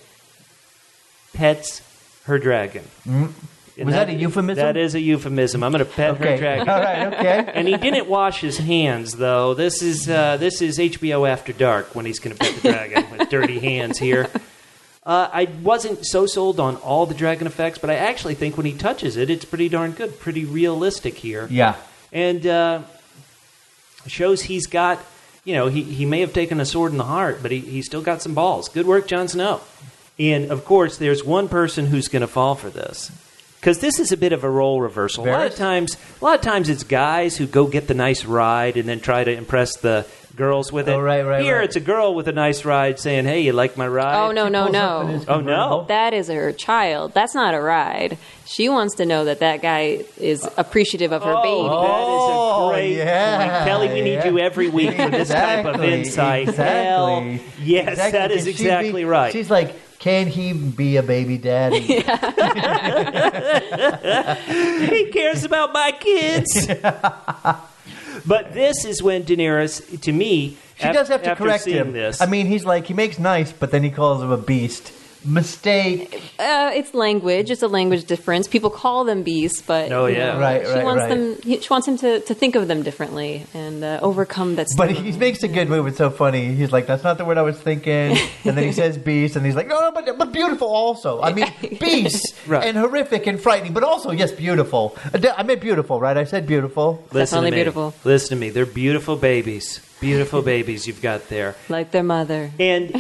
pets her dragon. And Was that a euphemism? That is a euphemism. I'm gonna pet her Okay, dragon. all right, okay. And he didn't wash his hands, though. This is uh, this is H B O After Dark when he's going to pet the dragon with dirty hands here. Uh, I wasn't so sold on all the dragon effects, but I actually think when he touches it, it's pretty darn good, pretty realistic here. Yeah. And uh, shows he's got, you know, he, he may have taken a sword in the heart, but he, he's still got some balls. Good work, Jon Snow. And, of course, there's one person who's going to fall for this. Because this is a bit of a role reversal. A lot of Varys? times, a lot of times it's guys who go get the nice ride and then try to impress the girls with it. Oh, right, right, Here, right. it's a girl with a nice ride saying, "Hey, you like my ride?" Oh, no, no, Pulls up in no. his Oh, no. convertible. That is her child. That's not a ride. She wants to know that that guy is appreciative of her Oh, baby. Oh, that is a great yeah, point. Kelly, we need yeah. you every week for this type of Exactly, insight. Exactly. Hell, yes, Exactly. that is Can she exactly be- right. She's like, can he be a baby daddy? He cares about my kids. But this is when Daenerys, to me, She af- does have to after correct seeing him. This, I mean, he's like, he makes nice, but then he calls him a beast. Mistake. Uh, it's language. It's a language difference. People call them beasts, but Oh, you yeah. know, Right, she right, wants right. them. He, she wants him to, to think of them differently and uh, overcome that. But stigma. he makes a good move. It's so funny. He's like, that's not the word I was thinking. And then he says beast, and he's like, no, no, but, but beautiful also. I mean, beast Right. and horrific and frightening, but also, yes, beautiful. I meant beautiful, right? I said beautiful. listen Definitely to me. beautiful. Listen to me. They're beautiful babies. Beautiful babies you've got there. Like their mother. And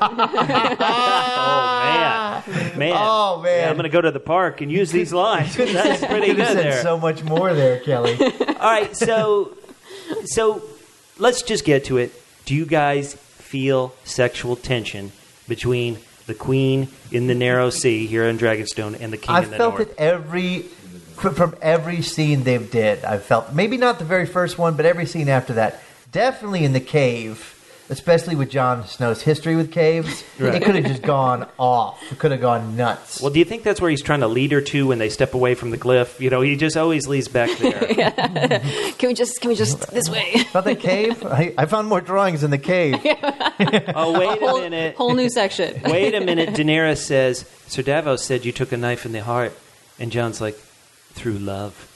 oh man, man, Oh, man. Yeah, I'm going to go to the park and use these lines. That's pretty You good said there. so much more there, Kelly. All right, so so let's just get to it. Do you guys feel sexual tension between the Queen in the Narrow Sea here in Dragonstone and the King I in the felt North? it every fr- from every scene they've did. I felt maybe not the very first one, but every scene after that. Definitely in the cave, especially with Jon Snow's history with caves. Right. It could have just gone off. It could have gone nuts. Well, do you think that's where he's trying to lead her to when they step away from the cliff? You know, he just always leads back there. Can we just, can we just, this way? About the cave, I, I found more drawings in the cave. Oh, wait a Whole, minute. whole new section. Wait a minute. Daenerys says, Sir Davos said you took a knife in the heart. And John's like, through love.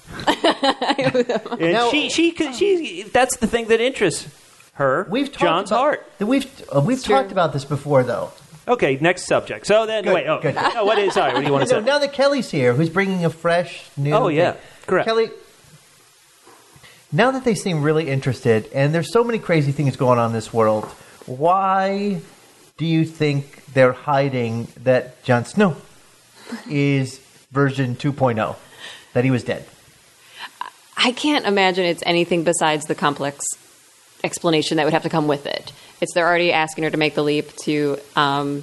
and Now- she, she, she, that's the thing that interests her. We've talked John's about, heart. We've uh, we've Sure. talked about this before, though. Okay, next subject. So then, Good, wait. Oh, good. no, what is? Sorry, what do you want to No, say? now that Kelly's here, who's bringing a fresh, new. Oh, yeah. thing. Correct. Kelly, now that they seem really interested, and there's so many crazy things going on in this world, why do you think they're hiding that Jon Snow is version two point oh? That he was dead? I can't imagine it's anything besides the complex explanation that would have to come with it. It's they're already asking her to make the leap to um,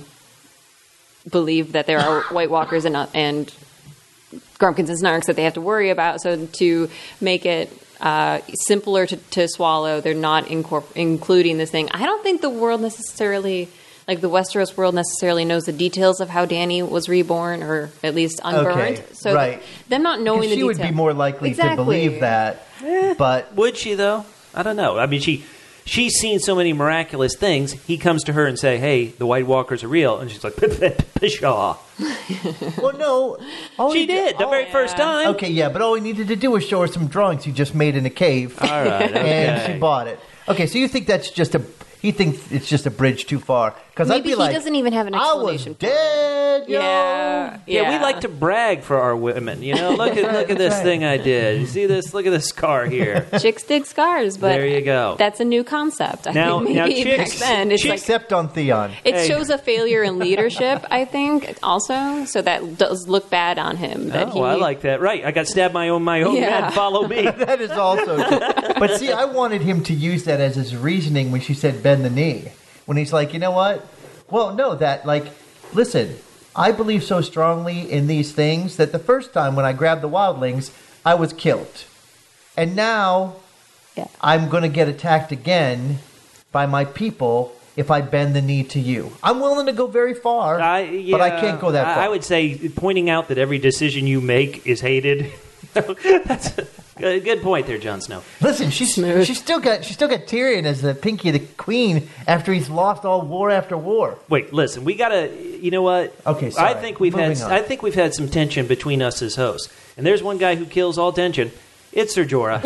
believe that there are White Walkers and, uh, and Grumpkins and Snarks that they have to worry about. So to make it uh, simpler to, to swallow, they're not incorpor- including this thing. I don't think the world necessarily, like the Westeros world necessarily knows the details of how Dany was reborn, or at least unburned. Okay, so right. them not knowing Because the she details. would be more likely Exactly. to believe that. But Would she though? I don't know. I mean, she she's seen so many miraculous things. He comes to her and say, "Hey, the White Walkers are real," and she's like, "Pshaw." well, no, all She he did the all- very first time. Okay, yeah, but all we needed to do was show her some drawings he just made in a cave. All right. And Okay. she bought it. Okay, so you think that's just a he thinks it's just a bridge too far? Because I'd Maybe be he like, doesn't even have an I was explanation for it. dead, yo. Yeah, Yeah, we like to brag for our women. You know, look at look at this right. thing I did. You see this? Look at this scar here. Chicks dig scars, but There you go. That's a new concept. I Now- think now maybe chicks- back then it's like Except on Theon. it Hey. shows a failure in leadership. I think also, so that does look bad on him. That Oh, he, I like that. Right, I got stabbed my own my own Yeah. men. Follow me. That is also true. But see, I wanted him to use that as his reasoning when she said bend the knee. When he's like, you know what? Well, no, that, like, listen, I believe so strongly in these things that the first time when I grabbed the wildlings, I was killed. And now Yeah. I'm going to get attacked again by my people if I bend the knee to you. I'm willing to go very far, I, yeah, but I can't go that I- far. I would say pointing out that every decision you make is hated. That's a good point there, Jon Snow. Listen, she's Smooth. she's still got she's still got Tyrion as the Pinky the Queen after he's lost all war after war. Wait, listen, we gotta. You know what? Okay, sorry. I think we've had. Moving on. I think we've had some tension between us as hosts, and there's one guy who kills all tension. It's Ser Jorah,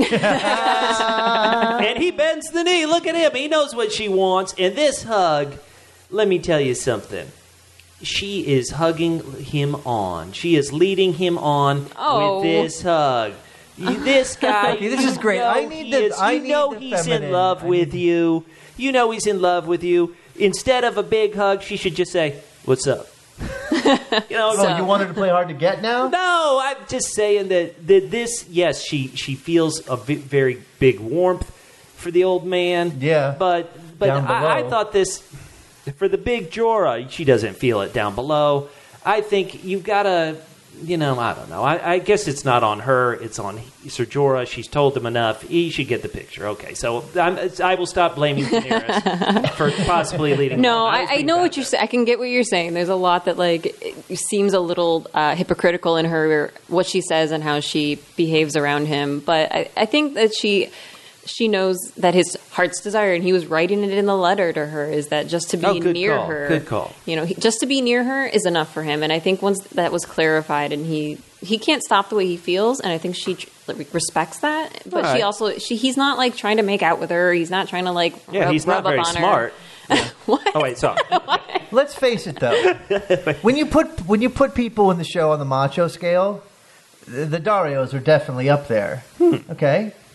and he bends the knee. Look at him; he knows what she wants. And this hug, let me tell you something. She is hugging him on. She is leading him on Oh. with this hug. You- This guy. Okay, this you is great. know I need he the- is- I You need know the he's in feminine. love I with need- you. You know he's in love with you. Instead of a big hug, she should just say, "What's up?" You know. Oh, you wanted to play hard to get now? No, I'm just saying that, that this. Yes, she she feels a v- very big warmth for the old man. Yeah. but but Down I, I below. thought this for the big Jorah. She doesn't feel it down below. I think you've got to. You know, I don't know. I, I guess it's not on her. It's on Ser Jorah. She's told him enough. He should get the picture. Okay, so I'm, I will stop blaming Daenerys for possibly leading. No, on. I, was I being know bad. what you're saying. I can get what you're saying. There's a lot that like it seems a little uh, hypocritical in her, what she says and how she behaves around him. But I, I think that she she knows that his heart's desire, and he was writing it in the letter to her, is that just to be Oh, good near call. her. Good call. You know, he, just to be near her is enough for him. And I think once that was clarified, and he he can't stop the way he feels, and I think she respects that. But All she right. also she he's not like trying to make out with her. He's not trying to like Yeah, rub, he's not rub up very on smart. her. What? Oh wait, sorry. Let's face it, though. when you put when you put people in the show on the macho scale, the, the Darios are definitely up there. Hmm. Okay,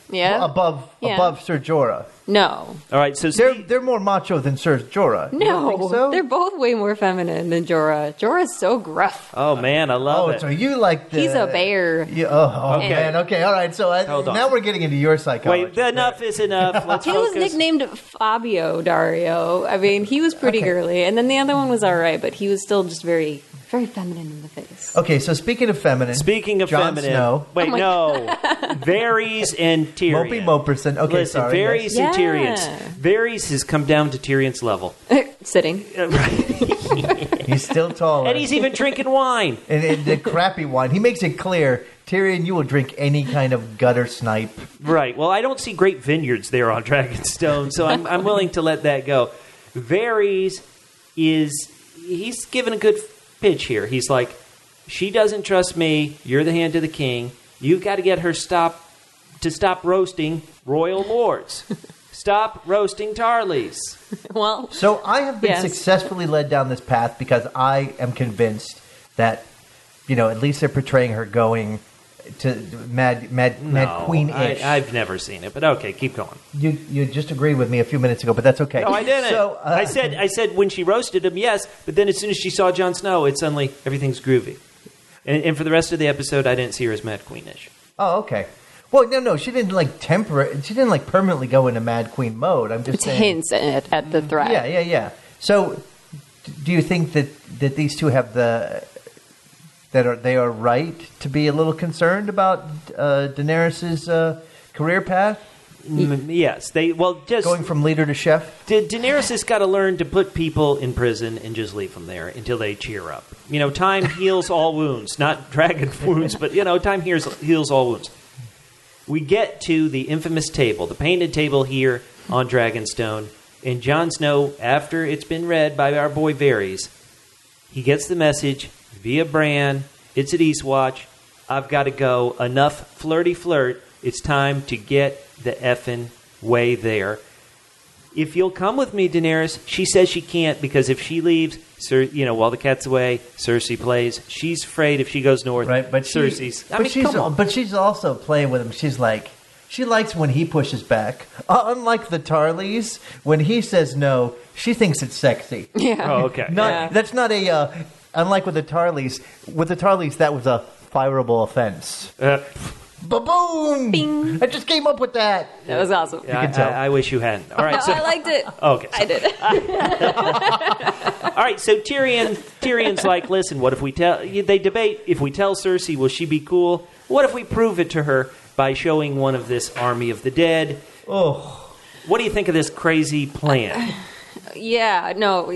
Yeah. above Yeah. above Ser Jorah. No. All right, so They're spe- they're more macho than Ser Jorah. You don't No. think so? They're both way more feminine than Jorah. Jorah's so gruff. oh man, I love Oh, it. so you like the... He's a bear. Yeah, oh, oh Okay. man. Okay, all right. So I, Hold on. now we're getting into your psychology. Wait, enough is enough. Let's He was focus. nicknamed Fabio Dario. I mean, he was pretty Okay. girly. And then the other one was all right, but he was still just very, very feminine in the face. Okay, so speaking of feminine, Speaking of Jon feminine, Snow, wait, Oh my no, Varys and Tyrion. Mopey Moperson. Okay, Listen, sorry. Varys yes. and Yeah. Tyrion. Varys has come down to Tyrion's level, Sitting. Uh, right. He's still taller. and he's even drinking wine. and, and the crappy wine. He makes it clear, Tyrion, you will drink any kind of gutter snipe. Right. Well, I don't see great vineyards there on Dragonstone, so I'm, I'm willing to let that go. Varys is he's given a good pitch here. He's like, she doesn't trust me. You're the hand of the king. You've got to get her stop to stop roasting royal lords. Stop roasting Tarleys. Well, So I have been Yes. successfully led down this path because I am convinced that, you know, at least they're portraying her going to Mad Mad Mad No, Queen-ish. I, I've never seen it, but okay, keep going. you you just agreed with me a few minutes ago, but that's okay. No, I didn't. So uh, I said I said when she roasted him, yes, but then as soon as she saw Jon Snow, it suddenly everything's groovy. And, and for the rest of the episode, I didn't see her as Mad Queenish. oh, okay. Well, no, no, she didn't like temper. She didn't like permanently go into Mad Queen mode. I'm just it's saying. hints at, at the threat. Yeah, yeah, yeah. So, d- do you think that that these two have the that are they are right to be a little concerned about uh, Daenerys's uh, career path, Mm, yes, they well just going from leader to chef? Da- Daenerys has got to learn to put people in prison and just leave them there until they cheer up. You know, time heals all wounds, not dragon wounds, but you know, time heals heals all wounds. We get to the infamous table, the painted table here on Dragonstone, and Jon Snow, after it's been read by our boy Varys, he gets the message via Bran. It's at Eastwatch. I've got to go. Enough flirty flirt. It's time to get the effing way there. If you'll come with me, Daenerys, she says she can't because if she leaves, Cer- you know, while the cat's away, Cersei plays. She's afraid if she goes north, Right, but she, Cersei's. I but mean, she's come on. but she's also playing with him. She's like. She likes when he pushes back. Uh, unlike the Tarleys, when he says no, she thinks it's sexy. Yeah. Oh, okay. Not, Yeah. That's not a. Uh, unlike with the Tarleys, with the Tarleys, that was a fireable offense. Uh, Ba-boom! Bing. I just came up with that. That was awesome. I, can tell. I, I wish you hadn't. All right, No, so I liked it. okay. I did. All right, so Tyrion, Tyrion's like, listen, what if we tell? They debate if we tell Cersei, will she be cool? What if we prove it to her by showing one of this army of the dead? Oh, What do you think of this crazy plan? Yeah, no.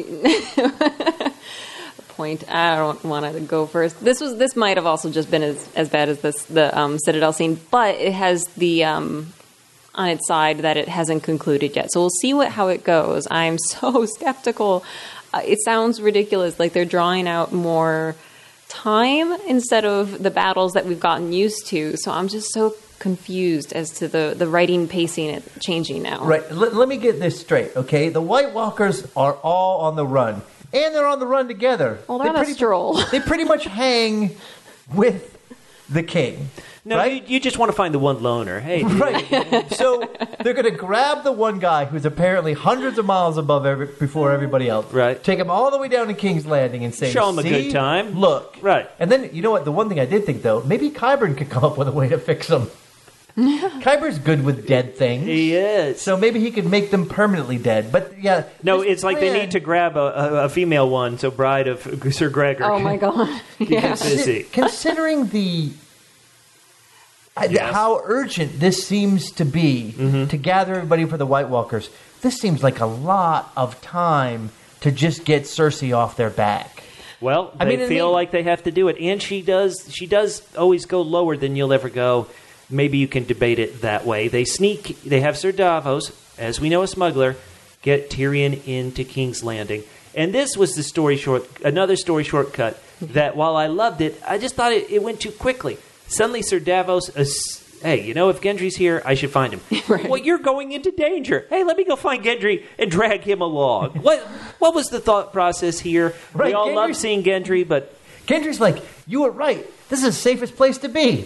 Point. I don't want to go first. This was. This might have also just been as, as bad as this the um, Citadel scene, but it has the um, on its side that it hasn't concluded yet. So we'll see what how it goes. I'm so skeptical. Uh, it sounds ridiculous, like they're drawing out more time instead of the battles that we've gotten used to. So I'm just so confused as to the the writing pacing it changing now. right. L- let me get this straight, okay? The White Walkers are all on the run, and they're on the run together. Well, they're on a pretty, stroll. They pretty much hang with the king, No, right? you, you just want to find the one loner. Hey, Right. So they're going to grab the one guy who's apparently hundreds of miles above every, before everybody else. Right. Take him all the way down to King's Landing and say, Show him a "See? good time." Look. Right. And then, you know what? The one thing I did think, though, maybe Qyburn could come up with a way to fix them. Qyburn's good with dead things. he is. So maybe he could make them permanently dead. But yeah. No, this it's like they plan- need to grab a, a, a female one, so Bride of Sir Gregor. Oh my god. Yeah. Consi- busy. Considering the I- the- Yes. how urgent this seems to be Mm-hmm. to gather everybody for the White Walkers, this seems like a lot of time to just get Cersei off their back. Well, I they mean, I feel mean- like they have to do it, and she does. She does always go lower than you'll ever go. Maybe you can debate it that way. They sneak. They have Sir Davos, as we know, a smuggler, get Tyrion into King's Landing, and this was the story short. Another story shortcut that, while I loved it, I just thought it, it went too quickly. Suddenly, Sir Davos. Uh, Hey, you know, if Gendry's here, I should find him. Right. Well, you're going into danger. Hey, let me go find Gendry and drag him along. What What was the thought process here? Right, we all love Gendry's- seeing Gendry, but Gendry's like, you were right. This is the safest place to be.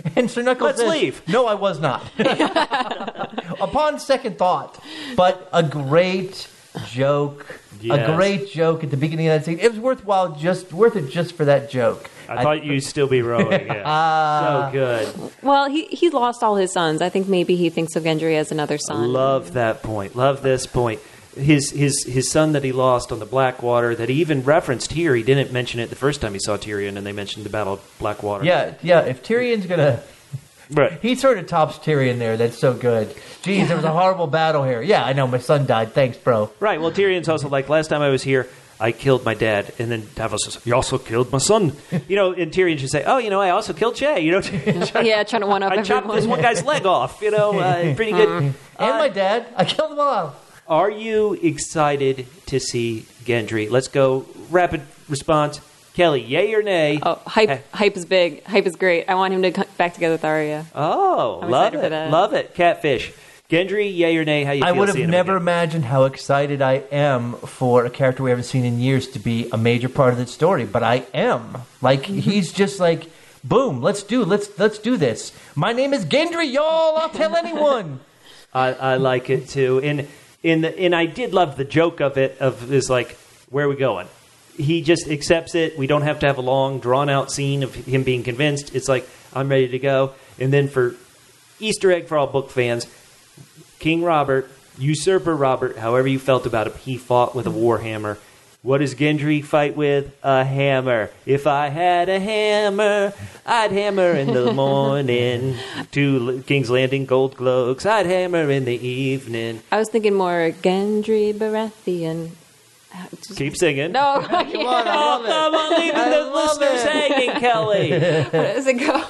And Sir Knuckles Let's says, leave. No, I was not. Upon second thought, but a great joke, Yes. a great joke at the beginning of that scene. It was worthwhile, just worth it just for that joke. I thought you'd still be rowing. Yeah. So good. Well, he he lost all his sons. I think maybe he thinks of Gendry as another son. Love that point. Love this point. His his his son that he lost on the Blackwater, that he even referenced here. He didn't mention it the first time he saw Tyrion, and they mentioned the Battle of Blackwater. Yeah, yeah. If Tyrion's gonna, Right. he sort of tops Tyrion there. That's so good. Geez, there was a horrible battle here. Yeah, I know. My son died. Thanks, bro. Right. Well, Tyrion's also like, last time I was here, I killed my dad, and then Davos says, "You also killed my son." You know, and Tyrion should say, "Oh, you know, I also killed Jay." You know, Yeah, trying to one up I chopped everyone. this one guy's leg off. You know, uh, pretty good. And Uh, my dad, I killed them all. Are you excited to see Gendry? Let's go. Rapid response. Kelly, yay or nay? Oh, hype! Hey. Hype is big. Hype is great. I want him to come back together with Arya. Oh, I'm love excited for it. that. Love it. Catfish. Gendry, yay or nay? How you I feel would have seeing him never again? imagined how excited I am for a character we haven't seen in years to be a major part of the story, but I am. Like he's just like, boom, let's do let's let's do this. My name is Gendry, y'all. I'll tell anyone. I, I like it too. And in the, and I did love the joke of it. Of is like, where are we going? He just accepts it. We don't have to have a long, drawn out scene of him being convinced. It's like, I'm ready to go. And then for Easter egg for all book fans, King Robert, usurper Robert, however you felt about him, he fought with a warhammer. What does Gendry fight with? A hammer. If I had a hammer, I'd hammer in the morning. To King's Landing, gold cloaks, I'd hammer in the evening. I was thinking more Gendry Baratheon. Just- Keep singing. No, Come on, I Oh, love it. come on, leaving I the love listeners it. hanging, Kelly. How does it go?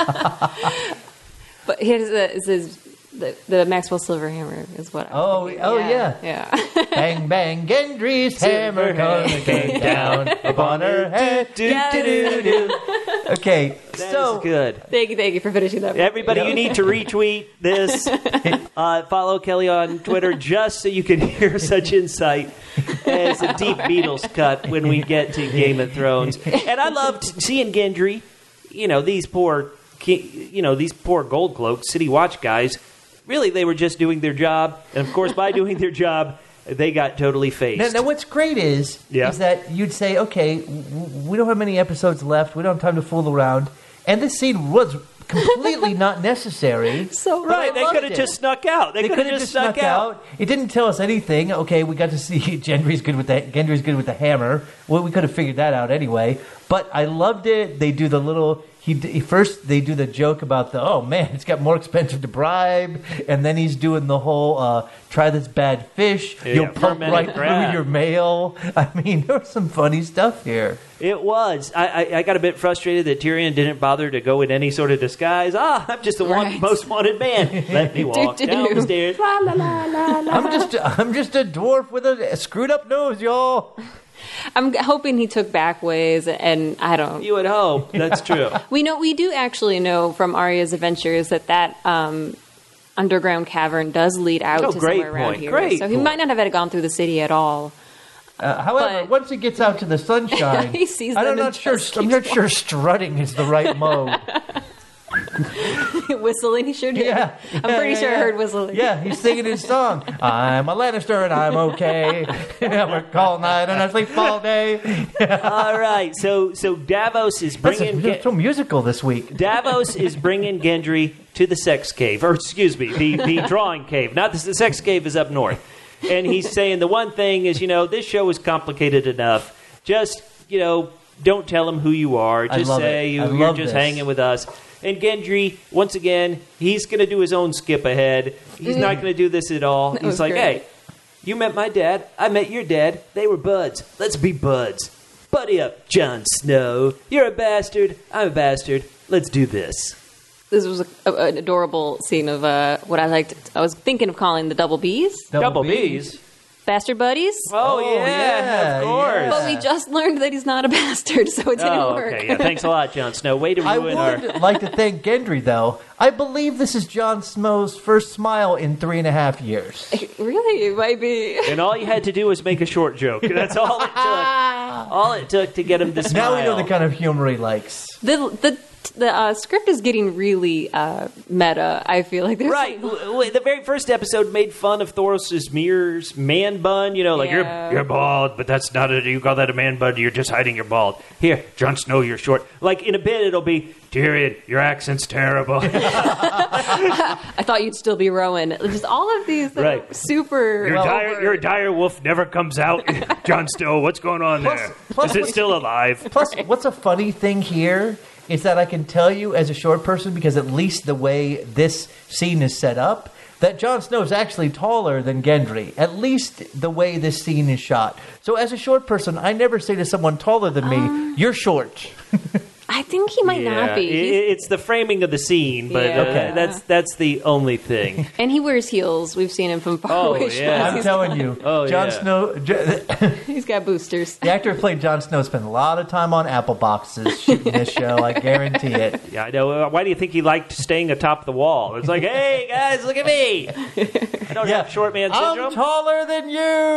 But here's the, this is the, the Maxwell Silverhammer is what. I was Oh, thinking. oh, yeah. yeah. Bang bang, Gendry's hammer Silver came down upon her head. Do, do, do, do. Okay, That so is good. Thank you, thank you for finishing that. Everybody, you need to retweet this. Uh, follow Kelly on Twitter just so you can hear such insight as a deep Beatles cut when we get to Game of Thrones. And I loved seeing Gendry. You know, these poor, ki- you know, these poor Gold Cloak City Watch guys. Really, they were just doing their job, and of course, by doing their job, they got totally faced. Now, now what's great is Yeah. is that you'd say, okay, w- we don't have many episodes left. We don't have time to fool around. And this scene was completely not necessary. So But I Right, they loved could have it. just snuck out. They, They could have just snuck, out. It didn't tell us anything. Okay, we got to see Gendry's good with the Gendry's good with the hammer. Well, we could have figured that out anyway. But I loved it. They do the little. He, he first they do the joke about the oh man, it's got more expensive to bribe, and then he's doing the whole uh, try this bad fish. Yeah, You'll pump fermented right crab. through your mail. I mean, there was some funny stuff here. It was. I, I, I got a bit frustrated that Tyrion didn't bother to go in any sort of disguise. Ah, I'm just the one, Right. most wanted man. Let me walk Do, do, down do. the stairs. La, la, la, la, la. I'm just I'm just a dwarf with a screwed up nose, y'all. I'm hoping he took back ways, and I don't. You would hope. That's true. We know we do actually know from Arya's adventures that that um, underground cavern does lead out Oh, to great somewhere around point. here. Great so he point. might not have had gone through the city at all. Uh, however, But- once he gets out to the sunshine, He sees I'm them not and sure. just I'm keeps not sure strutting is the right mode. Whistling, he sure did. Yeah, I'm pretty yeah, sure yeah. I heard whistling. Yeah, he's singing his song. I'm a Lannister and I'm okay. I work all night and I sleep all day. All right. So so Davos is That's bringing a, Ge- so musical this week. Davos is bringing Gendry to the sex cave, or excuse me, the, the drawing cave. Not the, the sex cave is up north. And he's saying the one thing is, you know, this show is complicated enough. Just, you know, don't tell him who you are. I Just love say it. you, I you're love just this. hanging with us. And Gendry, once again, he's going to do his own skip ahead. He's not going to do this at all. That He's was like, great. hey, you met my dad. I met your dad. They were buds. Let's be buds. Buddy up, Jon Snow. You're a bastard. I'm a bastard. Let's do this. This was a, a, an adorable scene of uh, what I liked. I was thinking of calling the double B's, Double B's. bastard buddies. Oh, Oh, yeah, yeah, of course. yeah. But we just learned that he's not a bastard, so it didn't Oh, work. okay. Yeah, thanks a lot, Jon Snow. Way to I ruin our. would like to thank Gendry, though. I believe this is Jon Snow's first smile in three and a half years. Really, it might be. And all you had to do was make a short joke. That's all it took. All it took to get him to smile. Now we know the kind of humor he likes. The the the uh, script is getting really uh, meta. I feel like there's Right. W- w- The very first episode made fun of Thoros' mirror's man bun. You know, like, Yeah. you're you're bald, but that's not a, you call that a man bun, you're just hiding your bald. Here, Jon Snow, you're short. Like, in a bit, it'll be, Tyrion, your accent's terrible. I thought you'd still be Rowan. Just all of these that Right. are super. Your, dire, over- your dire wolf never comes out. Jon Snow, what's going on Plus- there? plus Is it what- still alive? Plus, what's a funny thing here is that I can tell you as a short person, because at least the way this scene is set up, that Jon Snow is actually taller than Gendry. At least the way this scene is shot. So as a short person, I never say to someone taller than me, Um, "You're short." I think he might Yeah, not be. i- He's- it's the framing of the scene, but Yeah. uh, Okay. that's that's the only thing. and he wears heels. We've seen him from far Oh, away yeah. shots. I'm He's- telling you, Oh, Jon yeah. Snow. J- He's got boosters. The actor who played Jon Snow spent a lot of time on Apple boxes shooting this show. I guarantee it. Yeah, I know. Uh, Why do you think he liked staying atop the wall? It's like, hey guys, look at me. I don't have short man I'm syndrome. taller than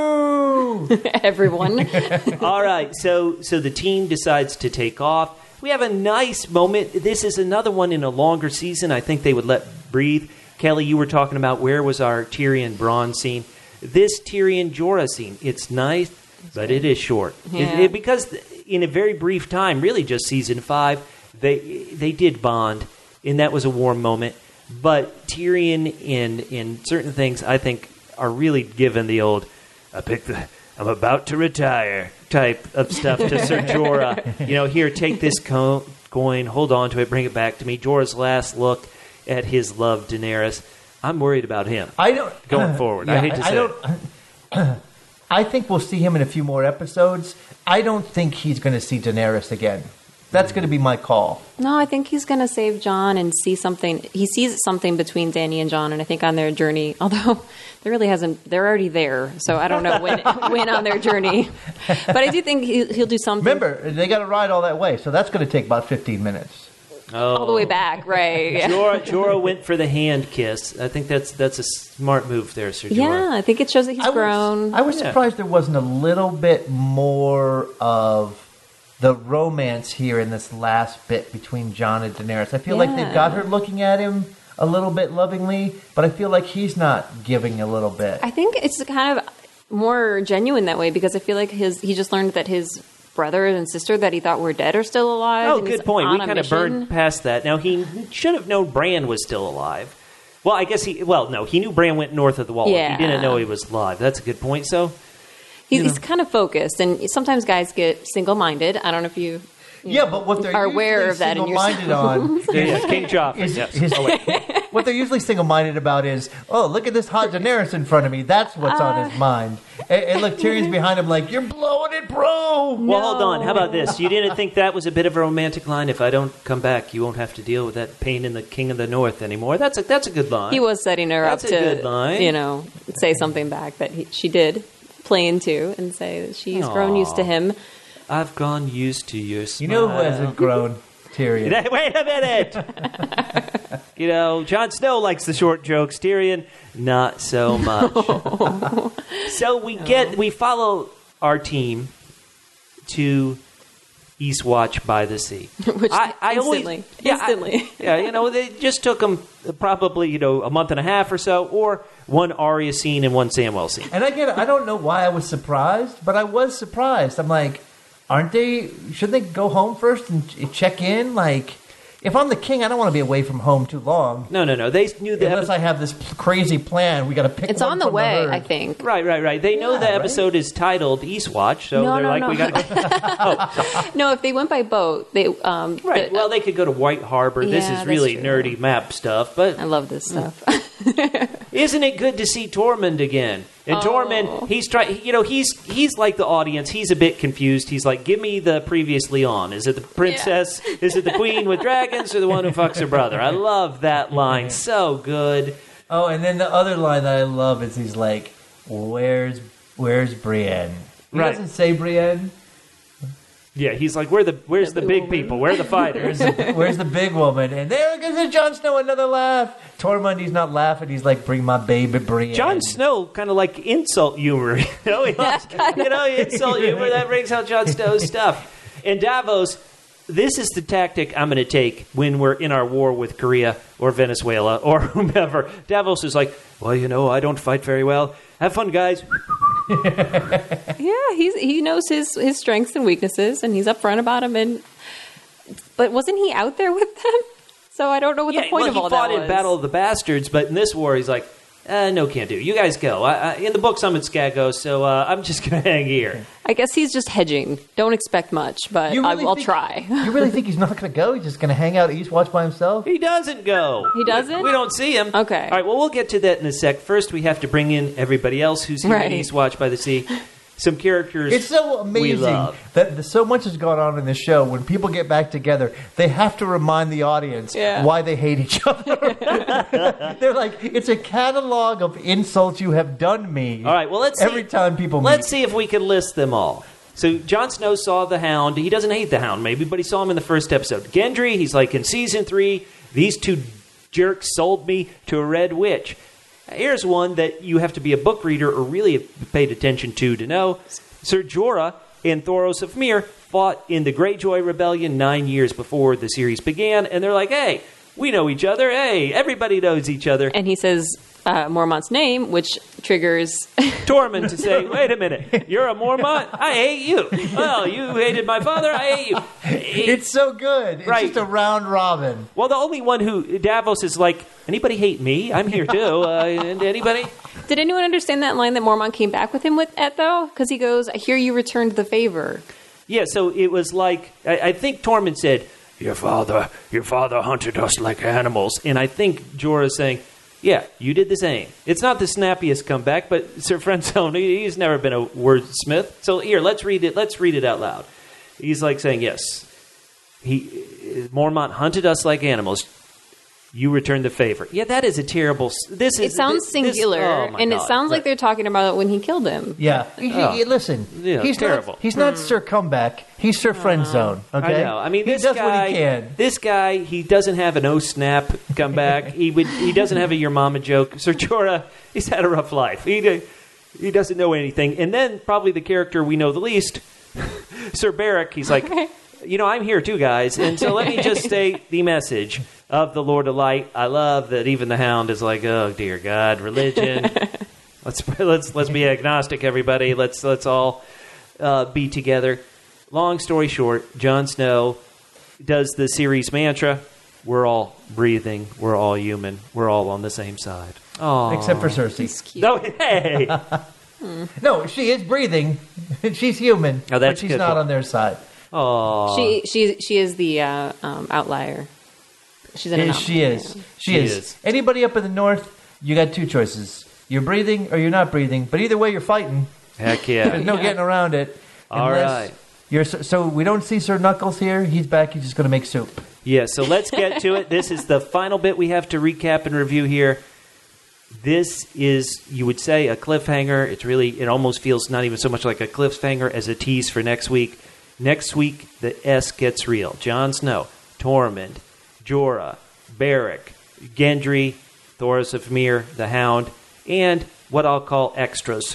you. Everyone. All right, so so the team decides to take off. We have a nice moment. This is another one in a longer season. I think they would let breathe. Kelly, you were talking about where was our Tyrion Bronn scene. This Tyrion Jorah scene, it's nice, but it is short. It- Yeah. it- because in a very brief time, really just season five, they they did bond, and that was a warm moment. But Tyrion in in certain things, I think, are really given the old, I picked the, I'm about to retire type of stuff to Ser Jorah. You know, here, take this co- coin, hold on to it, bring it back to me. Jorah's last look at his love, Daenerys. I'm worried about him. I don't Going forward. I hate to I, say don't. I think we'll see him in a few more episodes. I don't think he's going to see Daenerys again. That's going to be my call. No, I think he's going to save John and see something. He sees something between Dany and John, and I think on their journey, although there really hasn't, they're already there, so I don't know when when on their journey. But I do think he, he'll do something. Remember, they got to ride all that way, so that's going to take about fifteen minutes. all the way back, right? Yeah. Jorah, Jorah went for the hand kiss. I think that's that's a smart move there, Ser Jorah. Yeah, I think it shows that he's I was, grown. I was Yeah. surprised there wasn't a little bit more of the romance here in this last bit between Jon and Daenerys. I feel like they've Yeah. got her looking at him a little bit lovingly, but I feel like he's not giving a little bit. I think it's kind of more genuine that way because I feel like his he just learned that his brother and sister that he thought were dead are still alive. Oh, and he's good point. on We a kind of mission. burned past that. Now, he should have known Bran was still alive. Well, I guess he... Well, no, he knew Bran went north of the wall. Yeah. He didn't know he was alive. That's a good point, so... He's, you know. he's kind of focused, and sometimes guys get single-minded. I don't know if you, you yeah, know, but what they're are aware usually of that in your single-minded on Yeah, yeah, King Joffrey. is, Yes. is- Oh, wait. what they're usually single-minded about is, oh, look at this hot Daenerys in front of me. That's what's Uh. on his mind. And, and look, Tyrion's behind him like, you're blowing it, bro. Well, hold on. How about this? You didn't think that was a bit of a romantic line? If I don't come back, you won't have to deal with that pain in the King of the North anymore. That's a that's a good line. He was setting her That's up a to, good line. you know, say something back that he, she did play into and say that she's grown Aw. used to him. I've gone used to your smile. You know who hasn't grown? Tyrion. Wait a minute. You know, Jon Snow likes the short jokes. Tyrion, not so much. So we get we follow our team to Eastwatch by the Sea. Which I, I instantly, always, yeah, I- instantly. yeah, you know, they just took them probably you know a month and a half or so, or one Arya scene and one Samwell scene. And I get it. I don't know why I was surprised, but I was surprised. I'm like, aren't they? Shouldn't they go home first and ch- check in? Like, if I'm the king, I don't want to be away from home too long. No, no, no. They knew the Unless episode. I have this p- crazy plan, we got to pick. It's one on the from way, herd. I think. Right, right, right. They know Yeah, the right? episode is titled Eastwatch, so No, they're no, like, no. we got to go. No, if they went by boat, they um, Right. the- Well, they could go to White Harbor. This Yeah, is that's really true. nerdy map stuff, but I love this stuff. isn't it good to see Tormund again? And Oh. Tormund, he's trying. You know, he's he's like the audience. He's a bit confused. He's like, "Give me the previously on. Is it the princess? Is it the queen with dragons, or the one who fucks her brother?" I love that line. So good. Oh, and then the other line that I love is he's like, "Where's Where's Brienne?" He Right. doesn't say Brienne. Yeah, he's like, "Where the where's the big people? Where are the fighters?" Where's the, where's the big woman? And there goes Jon Snow, another laugh. Tormund, he's not laughing. He's like, "Bring my baby Brienne." Jon Snow kind of like insult humor. You know, he, you know, insult humor that brings out Jon Snow's stuff. And Davos, this is the tactic I'm going to take when we're in our war with Korea or Venezuela or whomever. Davos is like, well, you know, I don't fight very well. Have fun, guys. Yeah, he's he knows his his strengths and weaknesses, and he's upfront about them. And but wasn't he out there with them? So I don't know what Yeah, the point well, of he all fought that in was. Battle of the Bastards, but in this war, he's like, uh, no, can't do. You guys go. I, I, in the books, I'm at Skagos, so uh, I'm just going to hang here. I guess he's just hedging. Don't expect much, but You I, really I'll think- try. You really think he's not going to go? He's just going to hang out at Eastwatch by himself? He doesn't go. He doesn't? We, we don't see him. Okay. All right, well, we'll get to that in a sec. First, we have to bring in everybody else who's here Right. at Eastwatch by the Sea. Some characters It's so we amazing love. that the, so much has gone on in this show. When people get back together, they have to remind the audience Yeah. why they hate each other. They're like, it's a catalog of insults you have done me. All right, well, let's every see. time people Let's meet. see if we can list them all. So Jon Snow saw the Hound. He doesn't hate the Hound, maybe, but he saw him in the first episode. Gendry, he's like, in season three, these two jerks sold me to a red witch. Here's one that you have to be a book reader or really have paid attention to to know. Ser Jorah and Thoros of Myr fought in the Greyjoy Rebellion nine years before the series began, and they're like, hey, we know each other. Hey, everybody knows each other. And he says uh, Mormont's name, which triggers. Tormund to say, wait a minute, you're a Mormont? I hate you. Well, you hated my father, I hate you. It's so good. It's Right. just a round robin. Well, the only one who, Davos is like, anybody hate me? I'm here too. Uh, and anybody? Did anyone understand that line that Mormont came back with him with at though? Because he goes, "I hear you returned the favor." Yeah, so it was like, I, I think Tormund said, your father, your father hunted us like animals. And I think Jorah's saying, yeah, you did the same. It's not the snappiest comeback, but Sir Friendzone, he, he's never been a wordsmith. So here, let's read it. Let's read it out loud. He's like saying, yes, he Mormont hunted us like animals. You returned the favor. Yeah, that is a terrible. s- This is It sounds this- singular, oh my and God. it sounds like Right. they're talking about it when he killed him. Yeah. He- he- Oh. listen, Yeah, he's terrible. not he's not Sir Comeback. He's Sir Friend Zone. Okay? I know. I mean, he this does guy. what he can. This guy, he doesn't have an oh snap comeback. he would. He doesn't have a your mama joke. Sir Jorah, he's had a rough life. He do- he doesn't know anything. And then probably the character we know the least, Sir Beric. He's like, you know, I'm here too, guys. And so let me just state the message of the Lord of Light. I love that even the Hound is like, oh dear God, religion. let's let's let's be agnostic, everybody. Let's let's all uh, be together. Long story short, Jon Snow does the series mantra. We're all breathing. We're all human. We're all on the same side. Oh, Except for Cersei. It's cute. no, hey. No, she is breathing. She's human. Oh, that's but she's good not point. on their side. Oh, She she she is the uh, um, outlier. She's an Yes, anomaly. she is. She, She is. is. Anybody up in the north, you got two choices. You're breathing or you're not breathing. But either way, you're fighting. heck yeah. There's no getting around it. All Unless right. You're, so, so we don't see Sir Knuckles here. He's back. He's just going to make soup. Yeah, so let's get to it. This is the final bit we have to recap and review here. This is, you would say, a cliffhanger. It's really, it almost feels not even so much like a cliffhanger as a tease for next week. Next week, the S gets real. Jon Snow, Tormund, Jorah, Beric, Gendry, Thoros of Myr, the Hound, and what I'll call extras.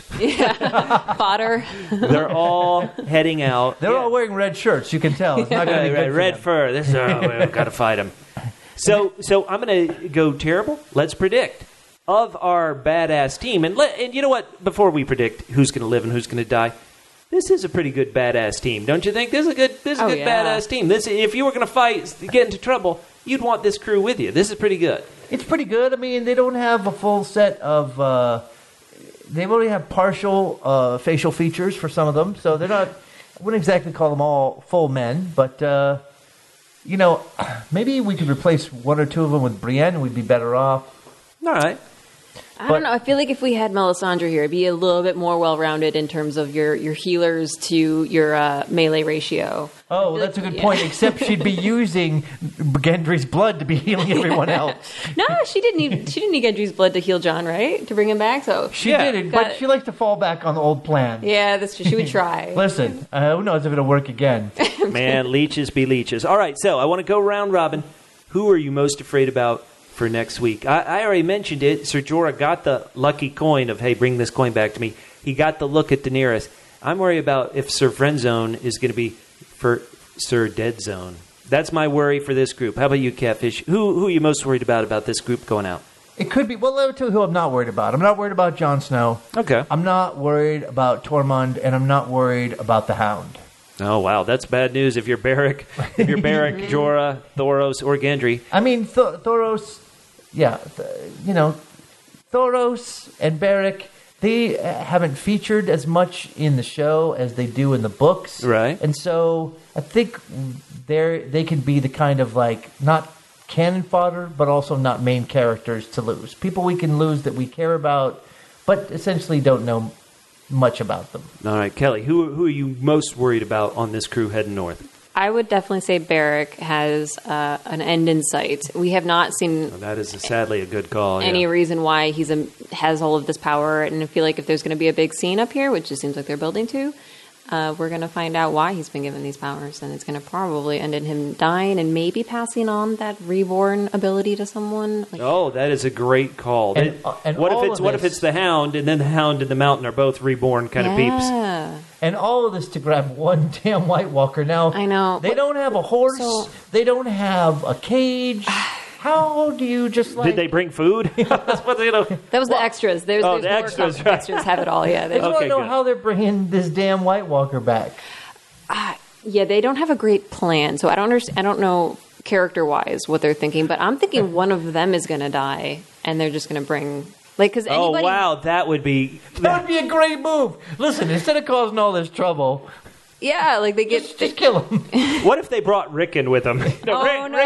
Fodder. They're all heading out. They're all wearing red shirts. You can tell. It's not going to be Right, good right, for red them. fur. This is, oh, we've got to fight him. So, so I'm going to go terrible. Let's predict of our badass team, and let, and you know what? Before we predict who's going to live and who's going to die, this is a pretty good badass team, don't you think? This is a good, this is a Oh, good yeah. badass team. This, if you were going to fight, get into trouble, you'd want this crew with you. This is pretty good. It's pretty good. I mean, they don't have a full set of. Uh, they only have partial uh, facial features for some of them, so they're not. I wouldn't exactly call them all full men, but uh, you know, maybe we could replace one or two of them with Brienne, and we'd be better off. All right. I But- don't know. I feel like if we had Melisandre here, it'd be a little bit more well-rounded in terms of your, your healers to your uh, melee ratio. Oh, feel that's a like- good yeah. point. Except she'd be using Gendry's blood to be healing everyone else. No, she didn't need she didn't need Gendry's blood to heal John, right? To bring him back. So She Yeah. did it, Got but it. she likes to fall back on the old plan. yeah, that's true. She would try. Listen, uh, who knows if it'll work again? Man, leeches be leeches. All right, so I want to go round robin. Who are you most afraid about for next week? I, I already mentioned it. Ser Jorah got the lucky coin of, hey, bring this coin back to me. He got the look at Daenerys. I'm worried about if Sir Friendzone is going to be for Sir Dead Zone. That's my worry for this group. How about you, Catfish? Who who are you most worried about about this group going out? It could be. Well, let me tell you who I'm not worried about. I'm not worried about Jon Snow. Okay. I'm not worried about Tormund, and I'm not worried about the Hound. Oh, wow. That's bad news if you're Beric, if you're Beric, Jorah, Thoros, or Gendry. I mean, Th- Thoros, yeah, th- you know, Thoros and Beric, they uh, haven't featured as much in the show as they do in the books. Right. And so I think they they can be the kind of like, not cannon fodder, but also not main characters to lose. People we can lose that we care about, but essentially don't know much about them. All right, Kelly, who who are you most worried about on this crew heading north? I would definitely say Beric has uh, an end in sight. We have not seen Well, that is a, sadly a good call. any yeah. reason why he's a, has all of this power, and I feel like if there's going to be a big scene up here, which it seems like they're building to, uh, we're going to find out why he's been given these powers, and it's going to probably end in him dying and maybe passing on that reborn ability to someone. Like, Oh, that is a great call. And- It- uh, and what all if it's of what if this- it's the Hound and then the Hound and the Mountain are both reborn kind of peeps? yeah. And all of this to grab one damn White Walker. Now, I know. They What- don't have a horse. So- They don't have a cage. How do you just like... Did they bring food? That's what you know. That was the extras. There's, Oh, there's the more extras, com- right. extras have it all. Yeah, I just There's- want Okay, to know good. how they're bringing this damn White Walker back. yeah. They don't have a great plan, so I don't understand. I don't know character wise what they're thinking, but I'm thinking one of them is going to die, and they're just going to bring like because Oh anybody. wow, that would be. That would be a great move. Listen, instead of causing all this trouble, Yeah, like they get. just, just kill him. What if they brought Rickon with them? No,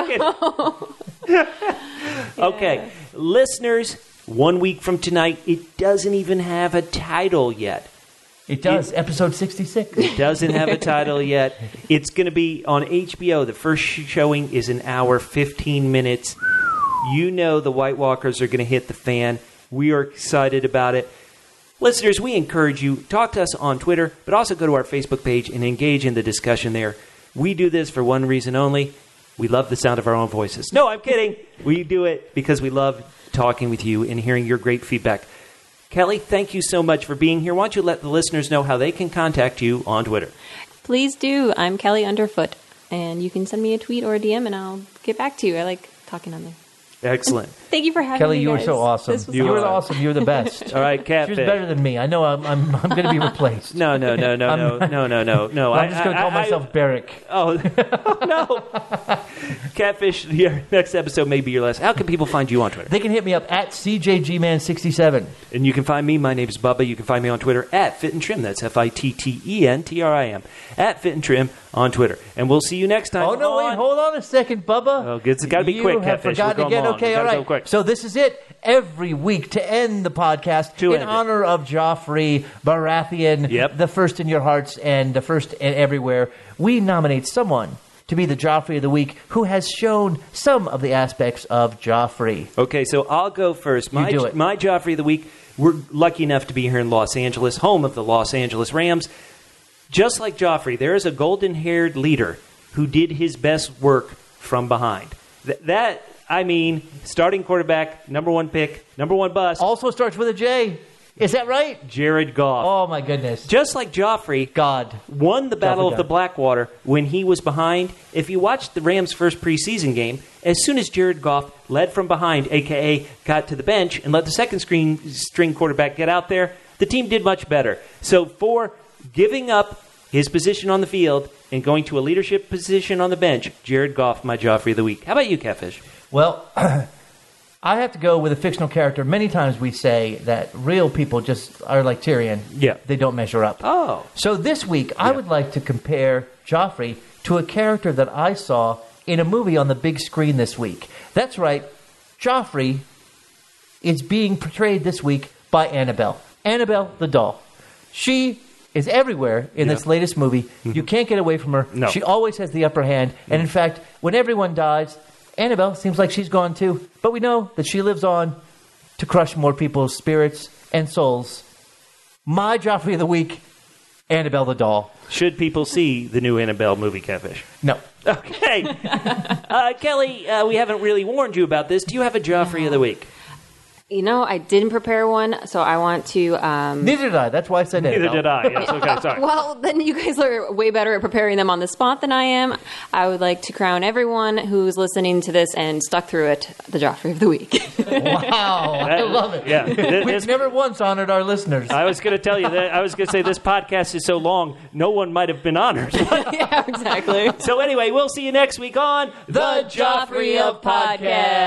Oh, Rick- Rickon. Okay, listeners, one week from tonight, it doesn't even have a title yet. It does. Episode sixty-six. It doesn't have a title yet. It's going to be on H B O. The first sh- showing is an hour, fifteen minutes. You know the White Walkers are going to hit the fan. We are excited about it. Listeners, we encourage you, talk to us on Twitter, but also go to our Facebook page and engage in the discussion there. We do this for one reason only. We love the sound of our own voices. No, I'm kidding. We do it because we love talking with you and hearing your great feedback. Kelly, thank you so much for being here. Why don't you let the listeners know how they can contact you on Twitter? Please do. I'm Kelly Underfoot, and you can send me a tweet or a D M, and I'll get back to you. I like talking on there. Excellent. Thank you for having Kelly, me. you were guys. so awesome. This was You, You were are. awesome. You were the best. All right, She was Catfish. better than me. I know I'm I'm, I'm going to be replaced. No, no, no, no, no, no, no, no, no. I'm just going to call I- I- myself Beric. Oh, no. Catfish, your next episode may be your last. How can people find you on Twitter? They can hit me up at C J G man sixty-seven. And you can find me. My name is Bubba. You can find me on Twitter at Fit and Trim. That's F I T T E N T R I M. At Fit and Trim on Twitter. And we'll see you next time. Oh, no, wait, on- hold on a second, Bubba. Oh, it's gotta be you quick, have Catfish. forgotten We're going again. long. Okay, We all gotta go right. quick. So this is it. Every week to end the podcast To in end it. honor of Joffrey Baratheon, Yep. the first in your hearts and the first and everywhere, we nominate someone to be the Joffrey of the week who has shown some of the aspects of Joffrey. Okay, so I'll go first. My, do it. my Joffrey of the week, we're lucky enough to be here in Los Angeles, home of the Los Angeles Rams. Just like Joffrey, there is a golden-haired leader who did his best work from behind. Th- that, I mean, starting quarterback, number one pick, number one bust, Also starts with a J. Is that right? Jared Goff. Oh, my goodness. Just like Joffrey God. won the Battle Joffrey of the God. Blackwater when he was behind. If you watched the Rams' first preseason game, as soon as Jared Goff led from behind, a k a got to the bench, and let the second screen, string quarterback get out there, the team did much better. So for giving up his position on the field and going to a leadership position on the bench, Jared Goff, my Joffrey of the week. How about you, Catfish? Well, I have to go with a fictional character. Many times we say that real people just are like Tyrion. Yeah. They don't measure up. Oh. So this week, I Yeah. would like to compare Joffrey to a character that I saw in a movie on the big screen this week. That's right. Joffrey is being portrayed this week by Annabelle. Annabelle the doll. She is everywhere in Yeah. this latest movie. You can't get away from her. No. She always has the upper hand. And in fact, when everyone dies, Annabelle seems like she's gone too. But we know that she lives on to crush more people's spirits and souls. My Joffrey of the week, Annabelle the doll. Should people see the new Annabelle movie, Catfish? No. Okay. uh, Kelly, uh, we haven't really warned you about this. Do you have a Joffrey of the week? You know, I didn't prepare one, so I want to. Um, Neither did I. That's why I said Neither Annabelle. did I. Yes, okay, sorry. well, then you guys are way better at preparing them on the spot than I am. I would like to crown everyone who's listening to this and stuck through it the Joffrey of the Week. Wow, I That- love it. Yeah. This- We've never once honored our listeners. I was going to tell you that. I was going to say this podcast is so long, no one might have been honored. Yeah, exactly. So anyway, we'll see you next week on The Joffrey of Podcast.